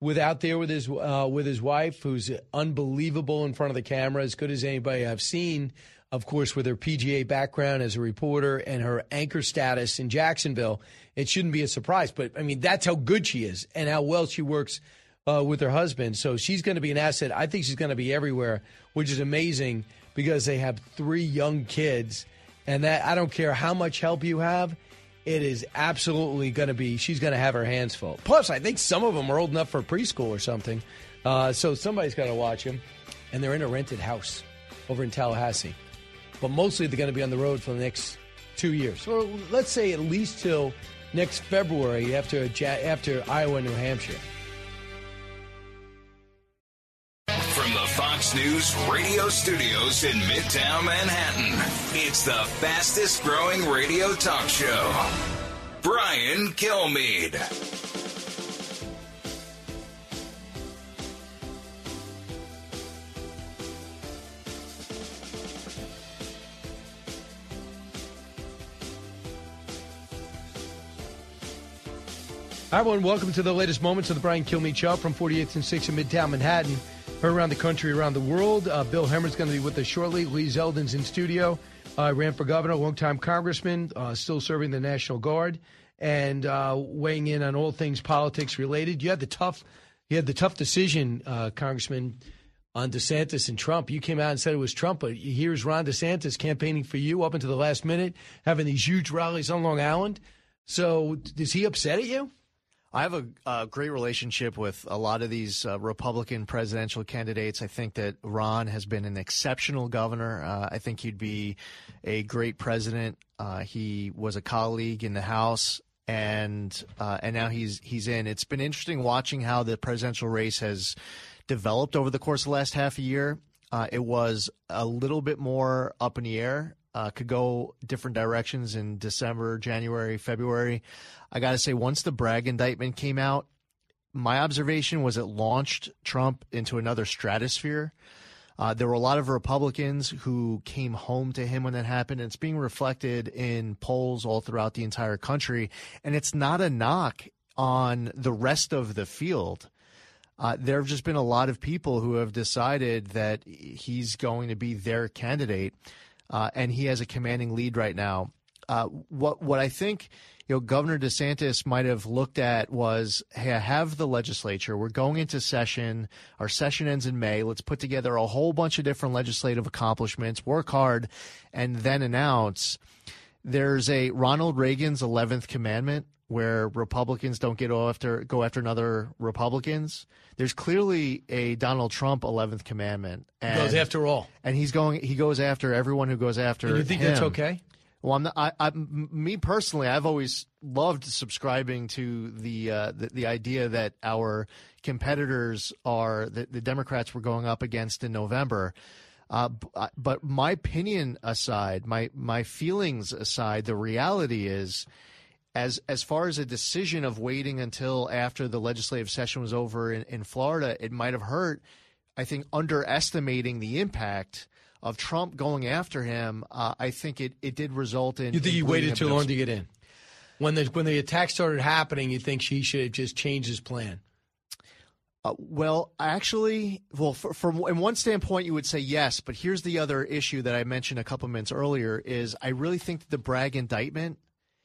with out there with his uh, with his wife, who's unbelievable in front of the camera, as good as anybody I've seen. Of course, with her P G A background as a reporter and her anchor status in Jacksonville, it shouldn't be a surprise. But, I mean, that's how good she is and how well she works uh, with her husband. So she's going to be an asset. I think she's going to be everywhere, which is amazing because they have three young kids. And that I don't care how much help you have, it is absolutely going to be, she's going to have her hands full. Plus, I think some of them are old enough for preschool or something. Uh, so somebody's got to watch them. And they're in a rented house over in Tallahassee. But mostly they're going to be on the road for the next two years. Or let's say at least till next February after after Iowa and New Hampshire. From the Fox News radio studios in Midtown Manhattan, it's the fastest growing radio talk show. Brian Kilmeade. Hi, everyone. Welcome to the latest moments of the Brian Kilmeade Show from forty-eighth and sixth in Midtown Manhattan. Heard around the country, around the world. Uh, Bill Hemmer's going to be with us shortly. Lee Zeldin's in studio. Uh, ran for governor, longtime congressman, uh, still serving the National Guard, and uh, weighing in on all things politics related. You had the tough, you had the tough decision, uh, Congressman, on DeSantis and Trump. You came out and said it was Trump, but here's Ron DeSantis campaigning for you up until the last minute, having these huge rallies on Long Island. So, is he upset at you? I have a, a great relationship with a lot of these uh, Republican presidential candidates. I think that Ron has been an exceptional governor. Uh, I think he'd be a great president. Uh, he was a colleague in the House, and uh, and now he's he's in. It's been interesting watching how the presidential race has developed over the course of the last half a year. Uh, it was a little bit more up in the air. Uh, could go different directions in December, January, February. I got to say, once the Bragg indictment came out, my observation was it launched Trump into another stratosphere. Uh, there were a lot of Republicans who came home to him when that happened. And it's being reflected in polls all throughout the entire country. And it's not a knock on the rest of the field. Uh, there have just been a lot of people who have decided that he's going to be their candidate. Uh, and he has a commanding lead right now. Uh, what what I think you know Governor DeSantis might have looked at was, hey, I have the legislature. We're going into session. Our session ends in May. Let's put together a whole bunch of different legislative accomplishments, work hard, and then announce. There's a Ronald Reagan's eleventh commandment where Republicans don't get after go after another Republicans. There's clearly a Donald Trump eleventh commandment. And, he goes after all. And he's going. He goes after everyone who goes after him. And you think him. that's okay? Well, I'm not, I, I, me personally, I've always loved subscribing to the uh, the, the idea that our competitors are the, the Democrats we're going up against in November. Uh, but my opinion aside, my my feelings aside, the reality is, as as far as a decision of waiting until after the legislative session was over in, in Florida, it might have hurt. I think underestimating the impact of Trump going after him. Uh, I think it, it did result in. You think in he waited too of, long to get in? When the when the attack started happening, you think he should have just changed his plan? Uh, well, actually, well, for, from in one standpoint, you would say yes, but here's the other issue that I mentioned a couple minutes earlier: is I really think that the Bragg indictment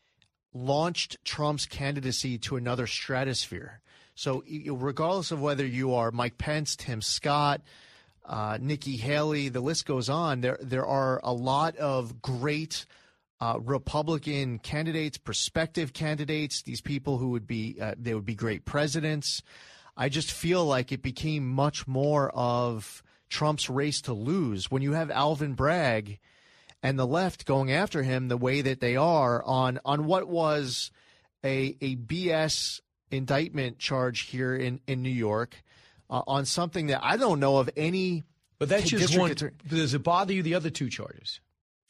launched Trump's candidacy to another stratosphere. So, regardless of whether you are Mike Pence, Tim Scott, uh, Nikki Haley, the list goes on. There, there are a lot of great uh, Republican candidates, prospective candidates. These people who would be uh, they would be great presidents. I just feel like it became much more of Trump's race to lose when you have Alvin Bragg and the left going after him the way that they are on on what was a a B S indictment charge here in, in New York uh, on something that I don't know of any. But that's just one. Attorney. Does it bother you, the other two charges?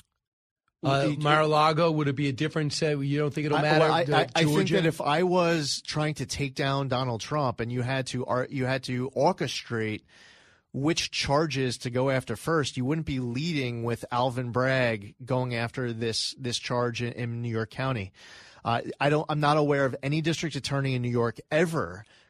Uh, Mar-a-Lago, would it be a different set? You don't think it'll matter? I, well, I, I, I think that Georgia? if I was trying to take down Donald Trump and you had to you had to orchestrate which charges to go after first, you wouldn't be leading with Alvin Bragg going after this this charge in, in New York County. Uh, I don't. I'm not aware of any district attorney in New York ever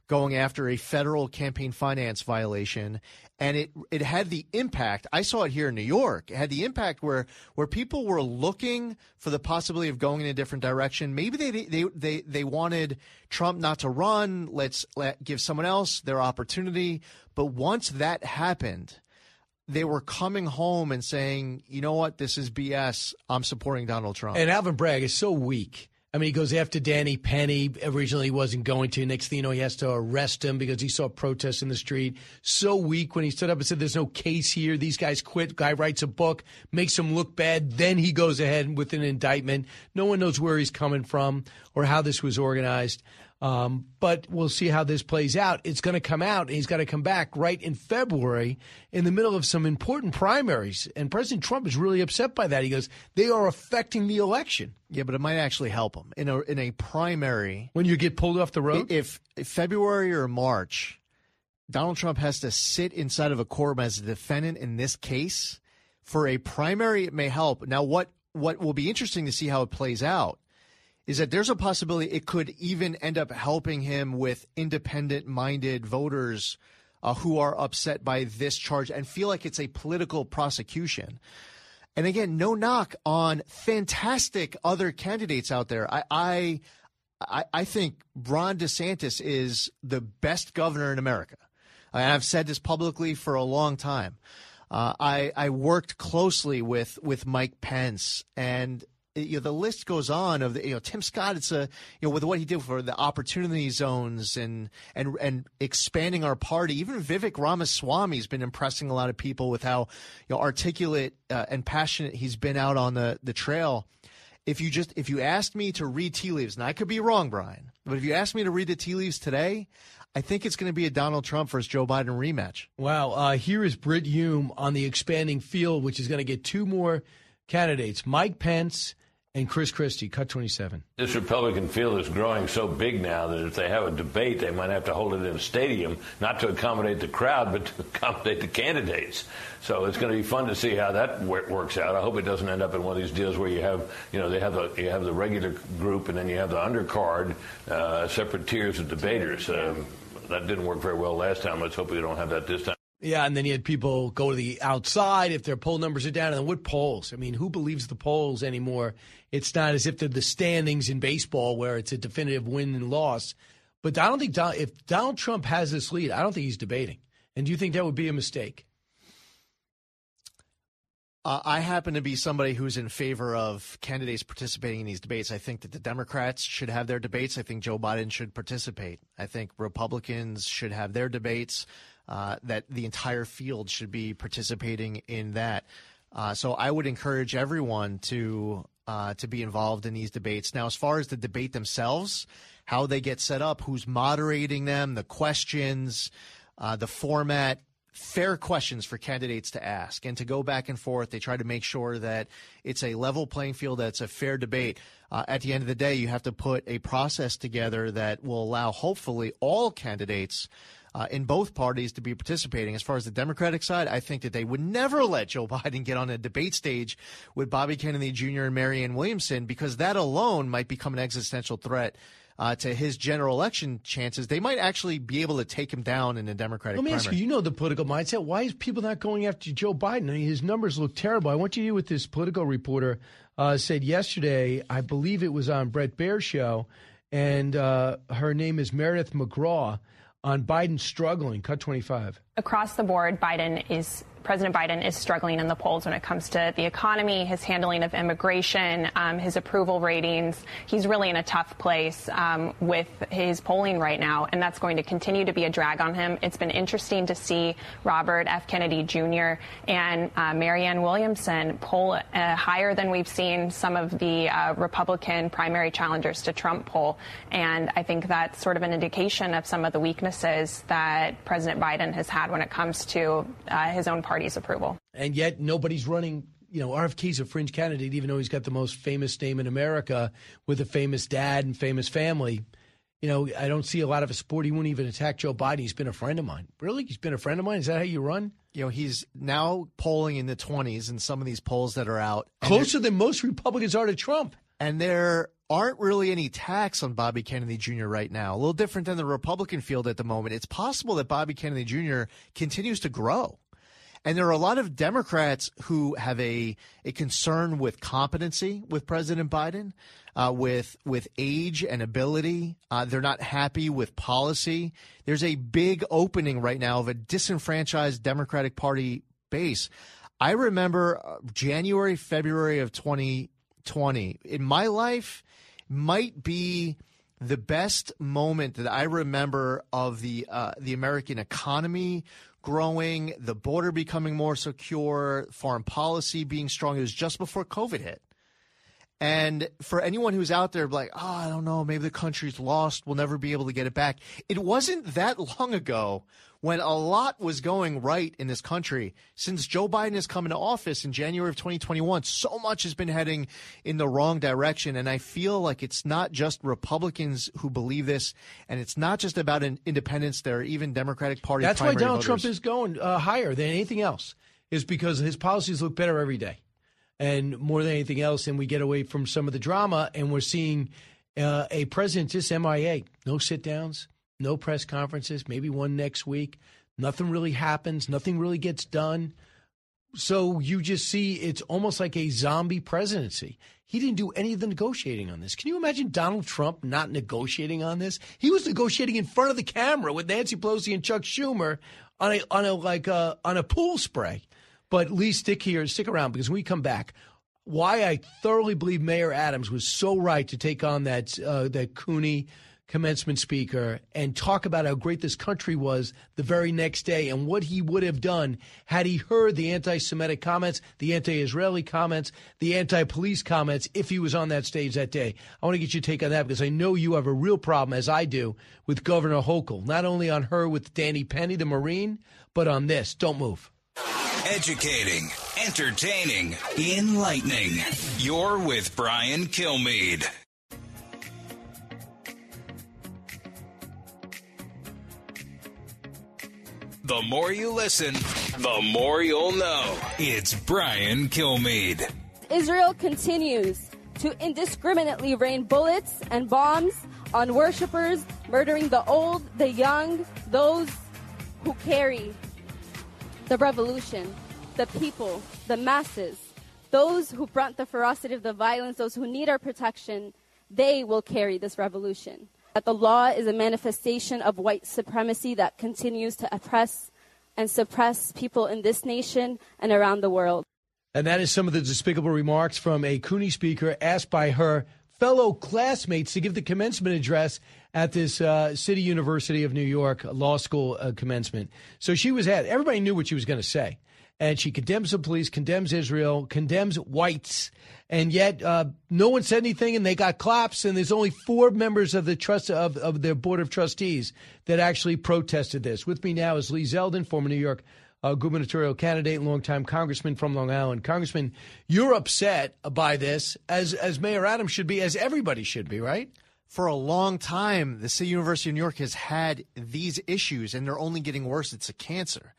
going after a federal campaign finance violation. And it it had the impact. I saw it here in New York. It had the impact where where people were looking for the possibility of going in a different direction. Maybe they they they, they wanted Trump not to run. Let's let, give someone else their opportunity. But once that happened, they were coming home and saying, you know what, this is B S. I'm supporting Donald Trump. And Alvin Bragg is so weak. I mean, he goes after Danny Penny. Originally, he wasn't going to. Next thing you know, he has to arrest him because he saw protests in the street. So weak when he stood up and said, there's no case here. These guys quit. Guy writes a book, makes him look bad. Then he goes ahead with an indictment. No one knows where he's coming from or how this was organized. Um, but we'll see how this plays out. It's going to come out, and he's got to come back right in February in the middle of some important primaries. And President Trump is really upset by that. He goes, they are affecting the election. Yeah, but it might actually help him in a in a primary. When you get pulled off the road? If, if February or March, Donald Trump has to sit inside of a courtroom as a defendant in this case, for a primary, it may help. Now, what, what will be interesting to see how it plays out is that there's a possibility it could even end up helping him with independent-minded voters uh, who are upset by this charge and feel like it's a political prosecution. And again, no knock on fantastic other candidates out there. I I, I, I think Ron DeSantis is the best governor in America. And I've said this publicly for a long time. Uh, I, I worked closely with, with Mike Pence, and you know, the list goes on of the, you know, Tim Scott. It's a, you know, with what he did for the opportunity zones and and and expanding our party. Even Vivek Ramaswamy has been impressing a lot of people with how, you know, articulate uh, and passionate he's been out on the the trail. If you just if you asked me to read tea leaves, and I could be wrong, Brian, but if you asked me to read the tea leaves today, I think it's going to be a Donald Trump versus Joe Biden rematch. Wow. Uh, here is Brit Hume on the expanding field, which is going to get two more candidates, Mike Pence and Chris Christie. Cut twenty-seven. This Republican field is growing so big now that if they have a debate, they might have to hold it in a stadium, not to accommodate the crowd, but to accommodate the candidates. So it's going to be fun to see how that works out. I hope it doesn't end up in one of these deals where you have, you know, they have the you have the regular group and then you have the undercard, uh, separate tiers of debaters. Um, that didn't work very well last time. Let's hope we don't have that this time. Yeah, and then you had people go to the outside if their poll numbers are down. And then what polls? I mean, who believes the polls anymore? It's not as if they're the standings in baseball where it's a definitive win and loss. But I don't think Don, if Donald Trump has this lead, I don't think he's debating. And do you think that would be a mistake? Uh, I happen to be somebody who's in favor of candidates participating in these debates. I think that the Democrats should have their debates. I think Joe Biden should participate. I think Republicans should have their debates. Uh, that the entire field should be participating in that. Uh, so I would encourage everyone to uh, to be involved in these debates. Now, as far as the debate themselves, how they get set up, who's moderating them, the questions, uh, the format, fair questions for candidates to ask and to go back and forth. They try to make sure that it's a level playing field, that it's a fair debate. Uh, at the end of the day, you have to put a process together that will allow, hopefully, all candidates Uh, in both parties to be participating. As far as the Democratic side, I think that they would never let Joe Biden get on a debate stage with Bobby Kennedy Junior and Marianne Williamson, because that alone might become an existential threat uh, to his general election chances. They might actually be able to take him down in the Democratic Let me primary. ask you, you know the political mindset. Why is people not going after Joe Biden? I mean, his numbers look terrible. I want you to hear what this Politico reporter uh, said yesterday. I believe it was on Bret Baier's show, and uh, her name is Meredith McGraw, on Biden struggling. Cut twenty-five. Across the board, Biden is President Biden is struggling in the polls when it comes to the economy, his handling of immigration, um, his approval ratings. He's really in a tough place um, with his polling right now, and that's going to continue to be a drag on him. It's been interesting to see Robert F. Kennedy Junior and uh, Marianne Williamson poll uh, higher than we've seen some of the uh, Republican primary challengers to Trump poll. And I think that's sort of an indication of some of the weaknesses that President Biden has had when it comes to uh, his own party's approval. And yet nobody's running, you know, R F K's a fringe candidate, even though he's got the most famous name in America with a famous dad and famous family. You know, I don't see a lot of his support. He wouldn't even attack Joe Biden. He's been a friend of mine. Really? He's been a friend of mine? Is that how you run? You know, he's now polling in the twenties in some of these polls that are out. Closer than most Republicans are to Trump. And there aren't really any attacks on Bobby Kennedy Junior right now. A little different than the Republican field at the moment. It's possible that Bobby Kennedy Junior continues to grow. And there are a lot of Democrats who have a, a concern with competency with President Biden, uh, with with age and ability. Uh, they're not happy with policy. There's a big opening right now of a disenfranchised Democratic Party base. I remember January, February of twenty twenty. In my life, might be the best moment that I remember of the uh, the American economy growing, the border becoming more secure, foreign policy being strong. It was just before COVID hit. And for anyone who's out there like, oh, I don't know, maybe the country's lost, we'll never be able to get it back. It wasn't that long ago when a lot was going right in this country. Since Joe Biden has come into office in January of twenty twenty-one, so much has been heading in the wrong direction. And I feel like it's not just Republicans who believe this, and it's not just about an independents. There are even Democratic Party That's why Donald voters. Trump is going uh, higher than anything else, is because his policies look better every day. And more than anything else, and we get away from some of the drama, and we're seeing uh, a president just M I A. No sit-downs, no press conferences, maybe one next week. Nothing really happens. Nothing really gets done. So you just see it's almost like a zombie presidency. He didn't do any of the negotiating on this. Can you imagine Donald Trump not negotiating on this? He was negotiating in front of the camera with Nancy Pelosi and Chuck Schumer on a on a like a, on a pool spray. But Lee, stick here, stick around, because when we come back, why I thoroughly believe Mayor Adams was so right to take on that uh, that Cooney commencement speaker and talk about how great this country was the very next day and what he would have done had he heard the anti-Semitic comments, the anti-Israeli comments, the anti-police comments if he was on that stage that day. I want to get your take on that because I know you have a real problem, as I do, with Governor Hochul, not only on her with Danny Penny, the Marine, but on this. Don't move. Educating, entertaining, enlightening. You're with Brian Kilmeade. The more you listen, the more you'll know. It's Brian Kilmeade. Israel continues to indiscriminately rain bullets and bombs on worshipers, murdering the old, the young, those who carry the revolution, the people, the masses, those who brought the ferocity of the violence, those who need our protection. They will carry this revolution. That the law is a manifestation of white supremacy that continues to oppress and suppress people in this nation and around the world. And that is some of the despicable remarks from a Cooney speaker asked by her fellow classmates to give the commencement address at this uh, City University of New York law school uh, commencement. So she was at, everybody knew what she was going to say. And she condemns the police, condemns Israel, condemns whites. And yet uh, no one said anything, and they got claps. And there's only four members of the trust of, of their board of trustees that actually protested this. With me now is Lee Zeldin, former New York uh, gubernatorial candidate and longtime congressman from Long Island. Congressman, you're upset by this, as as Mayor Adams should be, as everybody should be, right? For a long time, the City University of New York has had these issues, and they're only getting worse. It's a cancer.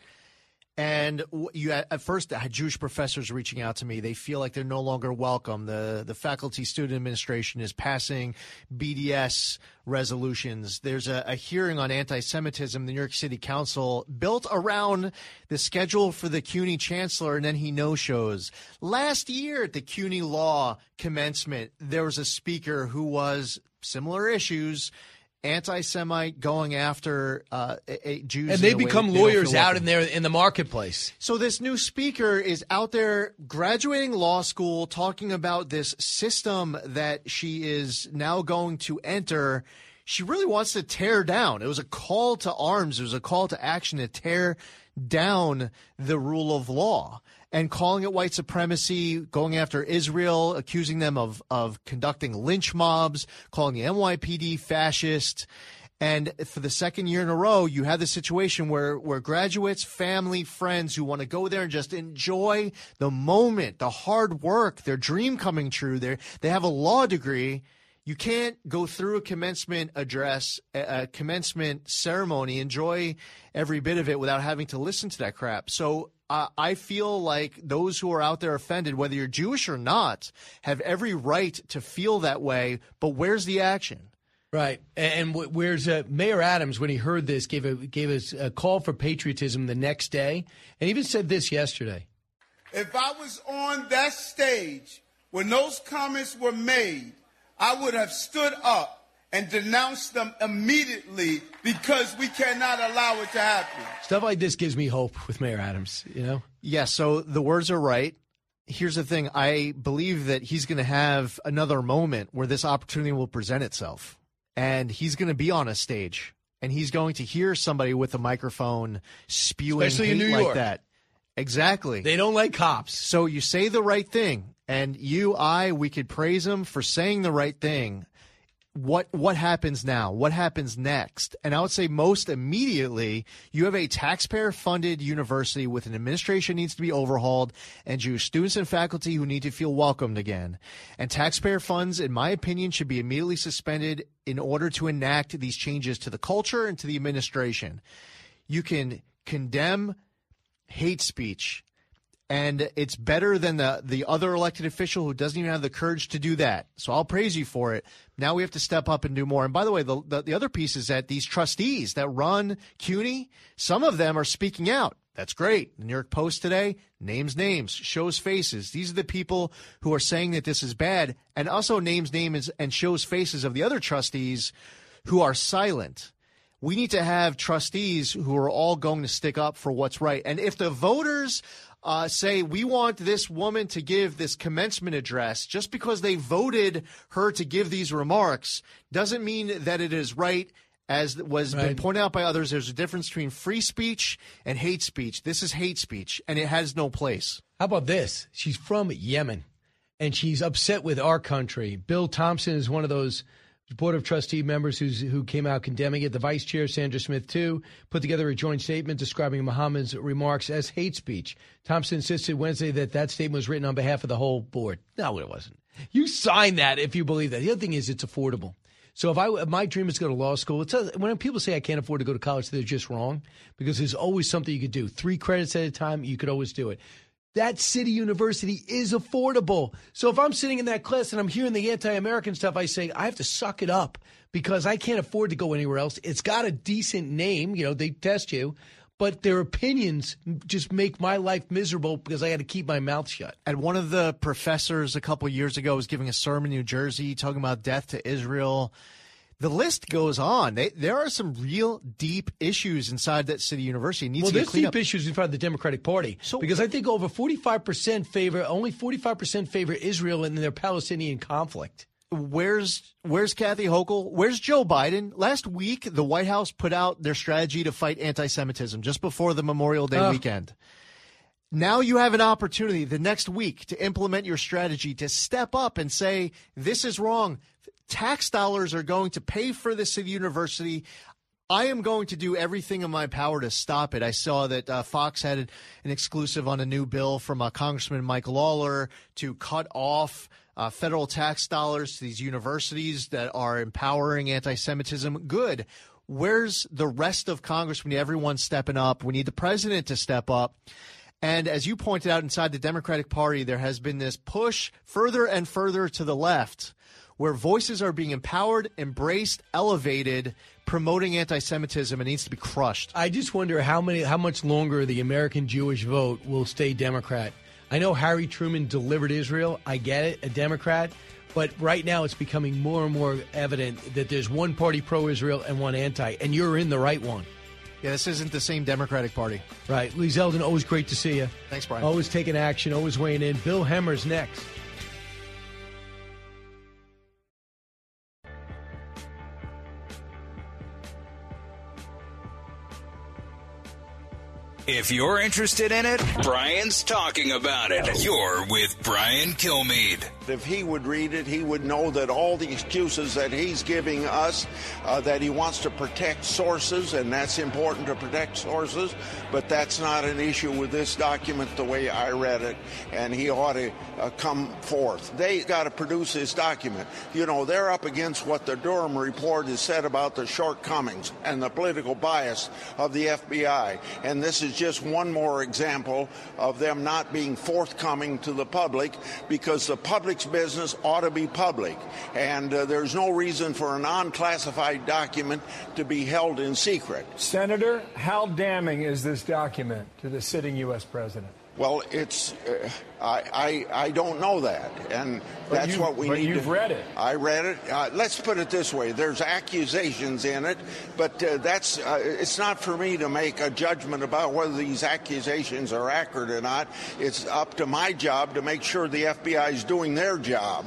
And you at first I had Jewish professors reaching out to me. They feel like they're no longer welcome. The the faculty student administration is passing B D S resolutions. There's a, a hearing on anti-Semitism in the New York City Council built around the schedule for the CUNY chancellor, and then he no-shows. Last year at the CUNY law commencement, there was a speaker who was similar issues, anti-Semite, going after uh, a, Jews, and they become they lawyers out in there in the marketplace. So this new speaker is out there graduating law school, talking about this system that she is now going to enter. She really wants to tear down. It was a call to arms. It was a call to action to tear down the rule of law. And calling it white supremacy, going after Israel, accusing them of, of conducting lynch mobs, calling the N Y P D fascist. And for the second year in a row, you have this situation where, where graduates, family, friends who want to go there and just enjoy the moment, the hard work, their dream coming true. They're, they have a law degree. You can't go through a commencement address, a, a commencement ceremony, enjoy every bit of it without having to listen to that crap. So uh, I feel like those who are out there offended, whether you're Jewish or not, have every right to feel that way. But where's the action? Right. And where's uh, Mayor Adams, when he heard this, gave a, gave us a call for patriotism the next day, and even said this yesterday. If I was on that stage when those comments were made, I would have stood up and denounced them immediately, because we cannot allow it to happen. Stuff like this gives me hope with Mayor Adams, you know? Yeah, so the words are right. Here's the thing. I believe that he's going to have another moment where this opportunity will present itself. And he's going to be on a stage, and he's going to hear somebody with a microphone spewing Especially hate in New like York. that. Exactly. They don't like cops. So you say the right thing, and you, I, we could praise him for saying the right thing. What what happens now? What happens next? And I would say most immediately, you have a taxpayer-funded university with an administration needs to be overhauled, and Jewish students and faculty who need to feel welcomed again. And taxpayer funds, in my opinion, should be immediately suspended in order to enact these changes to the culture and to the administration. You can condemn hate speech, and it's better than the, the other elected official who doesn't even have the courage to do that. So I'll praise you for it. Now we have to step up and do more. And by the way, the, the, the other piece is that these trustees that run CUNY, some of them are speaking out. That's great. The New York Post today names names, shows faces. These are the people who are saying that this is bad, and also names names and shows faces of the other trustees who are silent. We need to have trustees who are all going to stick up for what's right. And if the voters uh, say we want this woman to give this commencement address, just because they voted her to give these remarks doesn't mean that it is right. As was Right. been pointed out by others, there's a difference between free speech and hate speech. This is hate speech, and it has no place. How about this? She's from Yemen, and she's upset with our country. Bill Thompson is one of those Board of Trustee members who's, who came out condemning it. The vice chair, Sandra Smith, too, put together a joint statement describing Muhammad's remarks as hate speech. Thompson insisted Wednesday that that statement was written on behalf of the whole board. No, it wasn't. You sign that if you believe that. The other thing is it's affordable. So if I if my dream is to go to law school, it's a, when people say I can't afford to go to college, they're just wrong, because there's always something you could do. Three credits at a time, you could always do it. That city university is affordable. So if I'm sitting in that class and I'm hearing the anti-American stuff, I say, I have to suck it up because I can't afford to go anywhere else. It's got a decent name. You know, they test you. But their opinions just make my life miserable because I had to keep my mouth shut. And one of the professors a couple years ago was giving a sermon in New Jersey talking about death to Israel. The list goes on. They, there are some real deep issues inside that city university. It needs Well, to get there's cleaned deep up. issues in front of the Democratic Party because I think over forty-five percent favor, only forty-five percent favor Israel in their Palestinian conflict. Where's where's Kathy Hochul? Where's Joe Biden? Last week, the White House put out their strategy to fight anti-Semitism just before the Memorial Day Oh. weekend. Now you have an opportunity the next week to implement your strategy, to step up and say, this is wrong. Tax dollars are going to pay for the city university. I am going to do everything in my power to stop it. I saw that uh, Fox had an exclusive on a new bill from uh, Congressman Mike Lawler to cut off uh, federal tax dollars to these universities that are empowering anti-Semitism. Good. Where's the rest of Congress? We need everyone stepping up. We need the president to step up. And as you pointed out, inside the Democratic Party, there has been this push further and further to the left, where voices are being empowered, embraced, elevated, promoting anti-Semitism. It needs to be crushed. I just wonder how many, how much longer the American Jewish vote will stay Democrat. I know Harry Truman delivered Israel. I get it, a Democrat. But right now it's becoming more and more evident that there's one party pro-Israel and one anti, and you're in the right one. Yeah, this isn't the same Democratic Party. Right. Lee Zeldin, always great to see you. Thanks, Brian. Always taking action, always weighing in. Bill Hemmer's next. If you're interested in it, Brian's talking about it. You're with Brian Kilmeade. If he would read it, he would know that all the excuses that he's giving us, uh, that he wants to protect sources, and that's important to protect sources, but that's not an issue with this document the way I read it, and he ought to uh, come forth. They got to produce this document. You know, they're up against what the Durham report has said about the shortcomings and the political bias of the F B I, and this is just one more example of them not being forthcoming to the public, because the public's business ought to be public, and uh, there's no reason for a non-classified document to be held in secret. Senator, how damning is this document to the sitting U S president? Well, it's uh, I, I I don't know that, and But that's you- what we but need. you've to, read it. I read it. Uh, let's put it this way: there's accusations in it, but uh, that's uh, it's not for me to make a judgment about whether these accusations are accurate or not. It's up to my job to make sure the F B I is doing their job.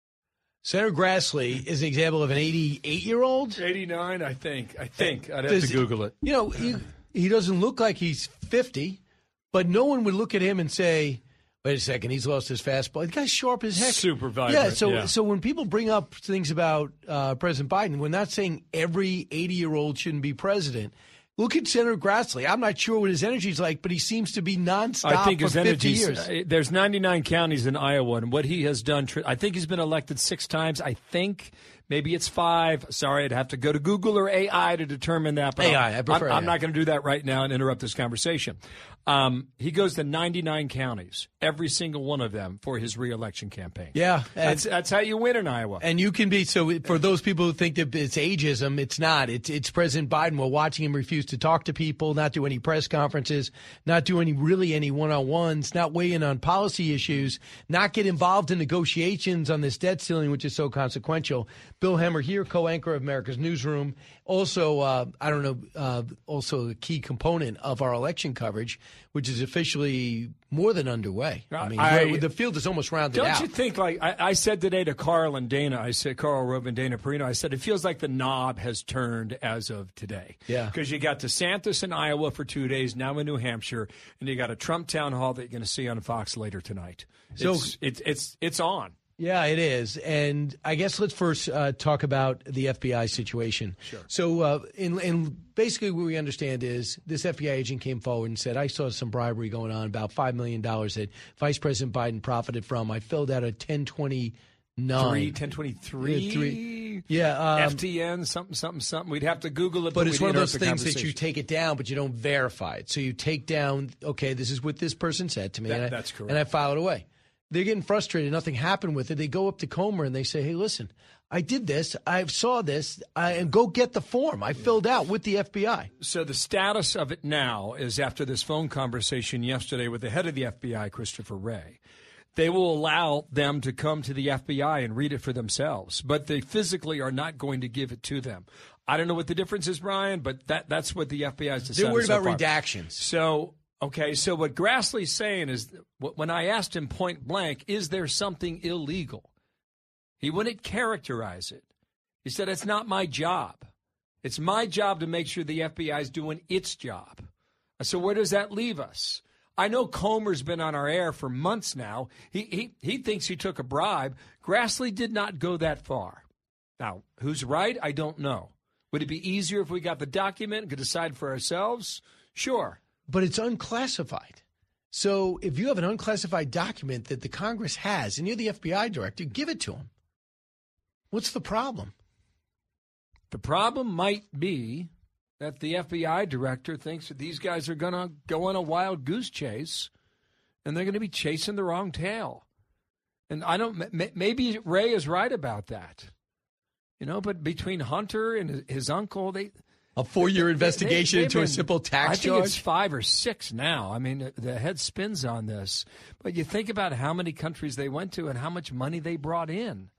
Senator Grassley is an example of an eighty-eight-year-old. eighty-nine, I think. I think. I'd have Does- to Google it. You know, he, he doesn't look like he's fifty, but no one would look at him and say, wait a second, he's lost his fastball. The guy's sharp as heck. Super vibrant, Yeah, so, yeah. so when people bring up things about uh, President Biden, we're not saying every eighty-year-old shouldn't be president. Look at Senator Grassley. I'm not sure what his energy's like, but he seems to be nonstop I think for his fifty energy. years. There's ninety-nine counties in Iowa, and what he has done. I think he's been elected six times. I think maybe it's five. Sorry, I'd have to go to Google or A I to determine that. But A I, I prefer I'm, I'm A I. not going to do that right now and interrupt this conversation. Um, he goes to ninety-nine counties, every single one of them, for his reelection campaign. Yeah, that's that's how you win in Iowa. And you can be so for those people who think that it's ageism, it's not. It's it's President Biden. We're watching him refuse to talk to people, not do any press conferences, not do any really any one-on-ones, not weigh in on policy issues, not get involved in negotiations on this debt ceiling, which is so consequential. Bill Hemmer here, co-anchor of America's Newsroom, also uh, I don't know, uh, also a key component of our election coverage, which is officially more than underway. I mean, I- the field is almost rounded Don't out. you think, like, I, I said today to Carl and Dana, I said, Carl Rove and Dana Perino, I said, it feels like the knob has turned as of today. Yeah. Because you got DeSantis in Iowa for two days, now in New Hampshire, and you got a Trump town hall that you're going to see on Fox later tonight. So- it's, it's, it's, it's on. Yeah, it is. And I guess let's first uh, talk about the F B I situation. Sure. So, uh, in, in basically what we understand is this F B I agent came forward and said, I saw some bribery going on, about five million dollars that Vice President Biden profited from. I filled out a ten twenty-nine. Three, ten twenty-three. Yeah, three. Yeah, um, F T N, something, something, something. We'd have to Google it. But But, it's we'd one of those interrupt the things that you conversation. take it down, but you don't verify it. So you take down, okay, this is what this person said to me. That- and I, that's correct. And I file it away. They're getting frustrated. Nothing happened with it. They go up to Comer and they say, hey, listen, I did this. I saw this. I, and go get the form. I filled out with the F B I. So the status of it now is after this phone conversation yesterday with the head of the F B I, Christopher Wray, they will allow them to come to the F B I and read it for themselves, but they physically are not going to give it to them. I don't know what the difference is, Brian, but that, that's what the F B I has decided. They're worried so about far. redactions. So, okay, so what Grassley's saying is, when I asked him point blank, is there something illegal? He wouldn't characterize it. He said, it's not my job. It's my job to make sure the F B I is doing its job. So where does that leave us? I know Comer's been on our air for months now. He, he, he thinks he took a bribe. Grassley did not go that far. Now, who's right? I don't know. Would it be easier if we got the document and could decide for ourselves? Sure. But it's unclassified. So if you have an unclassified document that the Congress has and you're the F B I director, give it to them. What's the problem? The problem might be that the F B I director thinks that these guys are going to go on a wild goose chase and they're going to be chasing the wrong tail. And I don't, m- maybe Ray is right about that. You know, but between Hunter and his, his uncle, they. A four-year they- investigation they- they've into a been- simple tax I think charge? it's five or six now. I mean, the- the head spins on this. But you think about how many countries they went to and how much money they brought in.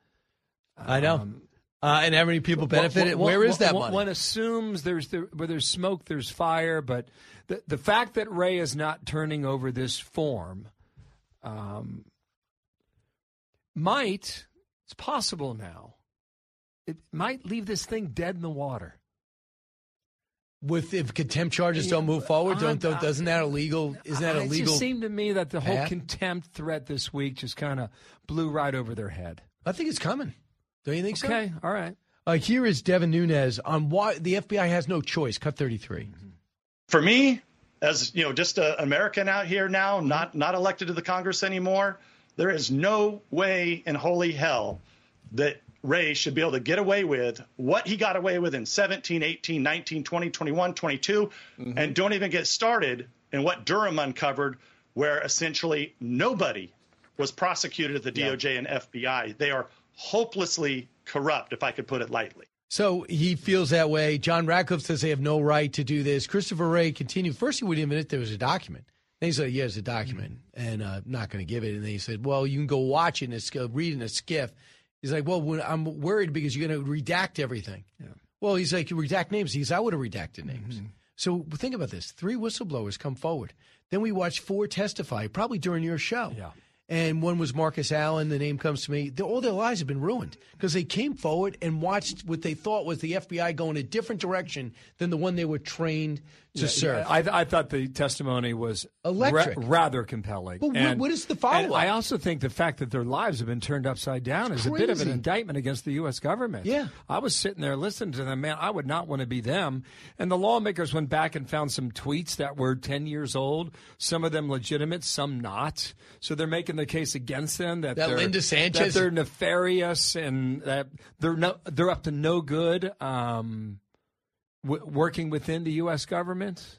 I know. Um, Uh, and how many people benefited? One- Where is that one, money? One assumes there's there, where there's smoke, there's fire. But the the fact that Ray is not turning over this form um, might, it's possible now, it might leave this thing dead in the water. With if contempt charges don't move forward, don't, don't doesn't that illegal? Isn't that illegal? It just seemed to me that the whole path? contempt threat this week just kind of blew right over their head. I think it's coming. Don't you think so? Okay, all right. Uh, here is Devin Nunes on why the F B I has no choice. Cut thirty-three. For me, as you know, just an American out here now, not not elected to the Congress anymore, there is no way in holy hell that Wray should be able to get away with what he got away with in seventeen, eighteen, nineteen, twenty, twenty-one, twenty-two, mm-hmm. and don't even get started in what Durham uncovered, where essentially nobody was prosecuted at the D O J yeah. and F B I. They are hopelessly corrupt, if I could put it lightly. So he feels that way. John Radcliffe says they have no right to do this. Christopher Wray continued. First, he wouldn't admit there was a document. Then he said, yeah, there's a document, and uh, not going to give it. And then he said, well, you can go watch it and uh, read in a skiff. He's like, well, when, I'm worried because you're going to redact everything. Yeah. Well, he's like, you redact names. He says, I would have redacted names. Mm-hmm. So think about this. Three whistleblowers come forward. Then we watched four testify, probably during your show. Yeah. And one was Marcus Allen. The name comes to me. They're, all their lives have been ruined because they came forward and watched what they thought was the F B I go in a different direction than the one they were trained to yeah, serve. Yeah, I, I thought the testimony was electric, ra- rather compelling. But and, what, what is the follow-up? I also think the fact that their lives have been turned upside down it's is crazy. a bit of an indictment against the U S government. Yeah. I was sitting there listening to them. Man, I would not want to be them. And the lawmakers went back and found some tweets that were ten years old, some of them legitimate, some not. So they're making the case against them that, that they're, Linda Sanchez? that they're nefarious and that they're, no, they're up to no good um, w- working within the U S government.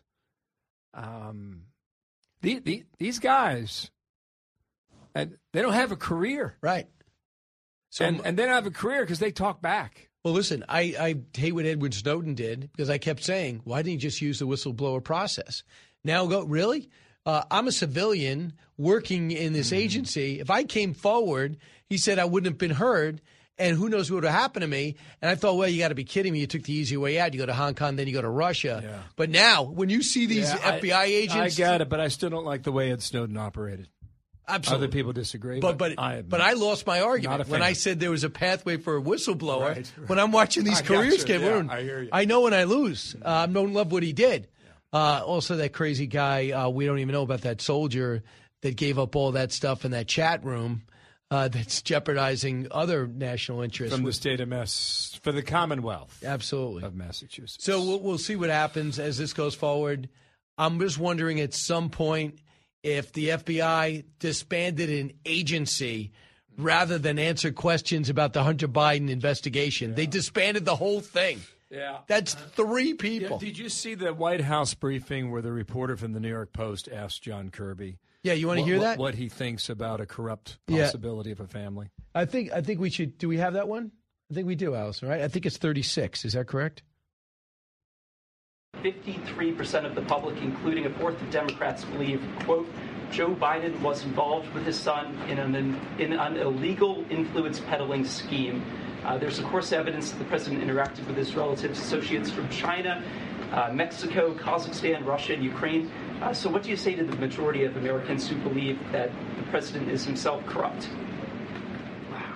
Um, the, the, these guys, and they don't have a career, right? So and, and they don't have a career because they talk back. Well, listen, I, I hate what Edward Snowden did because I kept saying, why didn't you just use the whistleblower process? Now go, really? Uh, I'm a civilian working in this mm-hmm. agency. If I came forward, he said I wouldn't have been heard. And who knows what would have happened to me? And I thought, well, you got to be kidding me. You took the easy way out. You go to Hong Kong, then you go to Russia. Yeah. But now, when you see these yeah, F B I I, agents, I get it, but I still don't like the way Ed Snowden operated. Absolutely, other people disagree. But but but I, but I lost my argument when I said there was a pathway for a whistleblower. Right, right. When I'm watching these I careers get ruined, yeah, I hear you. I know when I lose. Uh, I don't love what he did. Yeah. Uh, also, that crazy guy. Uh, we don't even know about that soldier that gave up all that stuff in that chat room. Uh, that's jeopardizing other national interests. From the state of Mass, for the Commonwealth. Absolutely. Of Massachusetts. So we'll, we'll see what happens as this goes forward. I'm just wondering at some point if the F B I disbanded an agency rather than answer questions about the Hunter Biden investigation. Yeah. They disbanded the whole thing. Yeah. That's three people. Yeah, did you see the White House briefing where the reporter from the New York Post asked John Kirby? Yeah, you want to what, hear what, that? What he thinks about a corrupt possibility yeah. of a family. I think I think we should. Do we have that one? I think we do, Allison, right? I think it's thirty-six. Is that correct? fifty-three percent of the public, including a fourth of Democrats, believe, quote, Joe Biden was involved with his son in an, in an illegal influence peddling scheme. Uh, there's, of course, evidence that the president interacted with his relatives, associates from China, uh, Mexico, Kazakhstan, Russia, and Ukraine. Uh, so what do you say to the majority of Americans who believe that the president is himself corrupt? Wow.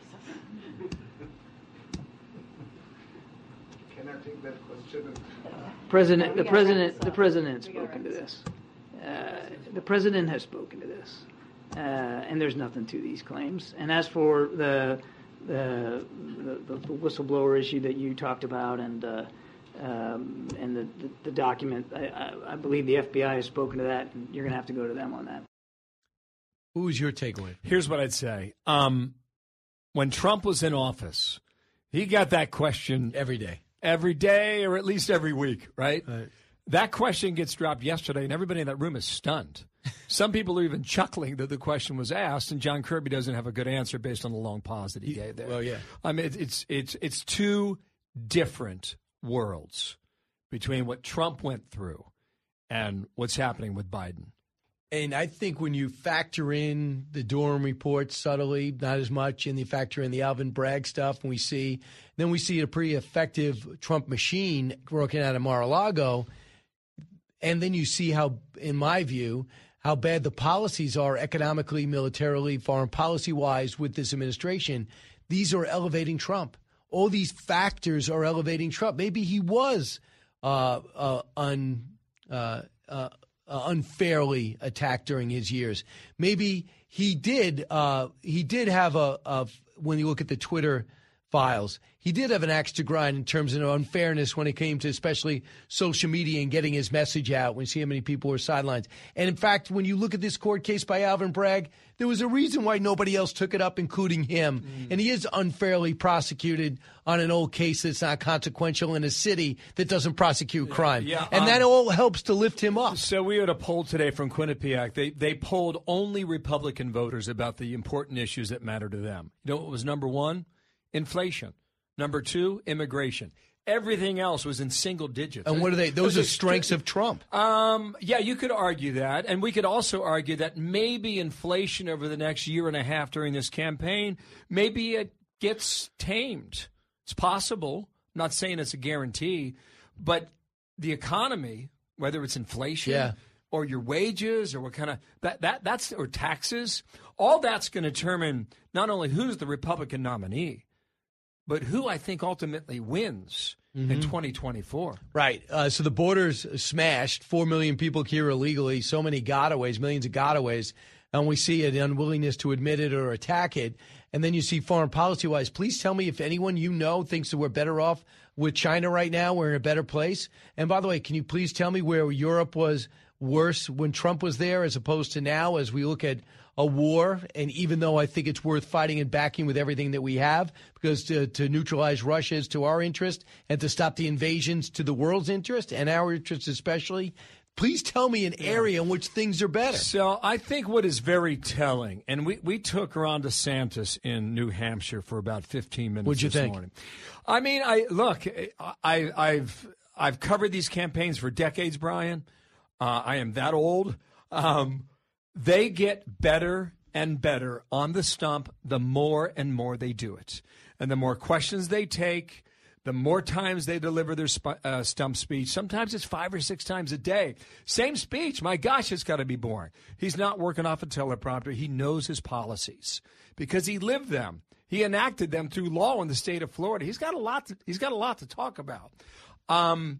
Can I take that question? President, the president, the president has spoken to this. Uh, the president has spoken to this, uh, and there's nothing to these claims. And as for the the, the, the whistleblower issue that you talked about, and uh, um, and the, the, the document, I, I, I believe the F B I has spoken to that, and you're going to have to go to them on that. Who was your takeaway? Here's what I'd say. Um, when Trump was in office, he got that question every day. Every day, or at least every week, right? right? That question gets dropped yesterday, and everybody in that room is stunned. Some people are even chuckling that the question was asked, and John Kirby doesn't have a good answer based on the long pause that he gave there. Well, yeah. I mean, it's it's it's two different worlds between what Trump went through and what's happening with Biden. And I think when you factor in the Durham report subtly, not as much, and you factor in the Alvin Bragg stuff, and we see, then we see a pretty effective Trump machine working out of Mar-a-Lago. And then you see how, in my view, how bad the policies are economically, militarily, foreign policy-wise with this administration. These are elevating Trump. All these factors are elevating Trump. Maybe he was uh, uh, un, uh, uh, uh, unfairly attacked during his years. Maybe he did. Uh, he did have a, a. When you look at the Twitter files, he did have an axe to grind in terms of unfairness when it came to especially social media and getting his message out. We see how many people were sidelined. And in fact, when you look at this court case by Alvin Bragg, there was a reason why nobody else took it up, including him. Mm. And he is unfairly prosecuted on an old case that's not consequential in a city that doesn't prosecute crime. Yeah, and um, that all helps to lift him up. So we had a poll today from Quinnipiac. They they polled only Republican voters about the important issues that matter to them. You know what was number one? Inflation. Number two, immigration. Everything else was in single digits. And what are they? Those are strengths of Trump. Um, yeah, you could argue that. And we could also argue that maybe inflation over the next year and a half during this campaign, maybe it gets tamed. It's possible. I'm not saying it's a guarantee. But the economy, whether it's inflation yeah. or your wages or what kind of that, that that's or taxes, all that's going to determine not only who's the Republican nominee, but who I think ultimately wins mm-hmm. in twenty twenty-four. Right. Uh, so the border's smashed. Four million people here illegally. So many gotaways, millions of gotaways. And we see an unwillingness to admit it or attack it. And then you see foreign policy-wise. Please tell me if anyone you know thinks that we're better off with China right now. We're in a better place. And by the way, can you please tell me where Europe was worse when Trump was there as opposed to now as we look at a war? And even though I think it's worth fighting and backing with everything that we have, because to, to neutralize Russia is to our interest, and to stop the invasions to the world's interest and our interest especially, please tell me an area in which things are better. So I think what is very telling, and we, we took Ron DeSantis in New Hampshire for about fifteen minutes What'd you this think? morning. I mean, I look, I, I've I've covered these campaigns for decades, Brian. Uh, I am that old. Um, they get better and better on the stump the more and more they do it. And the more questions they take, the more times they deliver their sp- uh, stump speech. Sometimes it's five or six times a day. Same speech. My gosh, it's got to be boring. He's not working off a teleprompter. He knows his policies because he lived them. He enacted them through law in the state of Florida. He's got a lot to, he's got a lot to talk about. Um,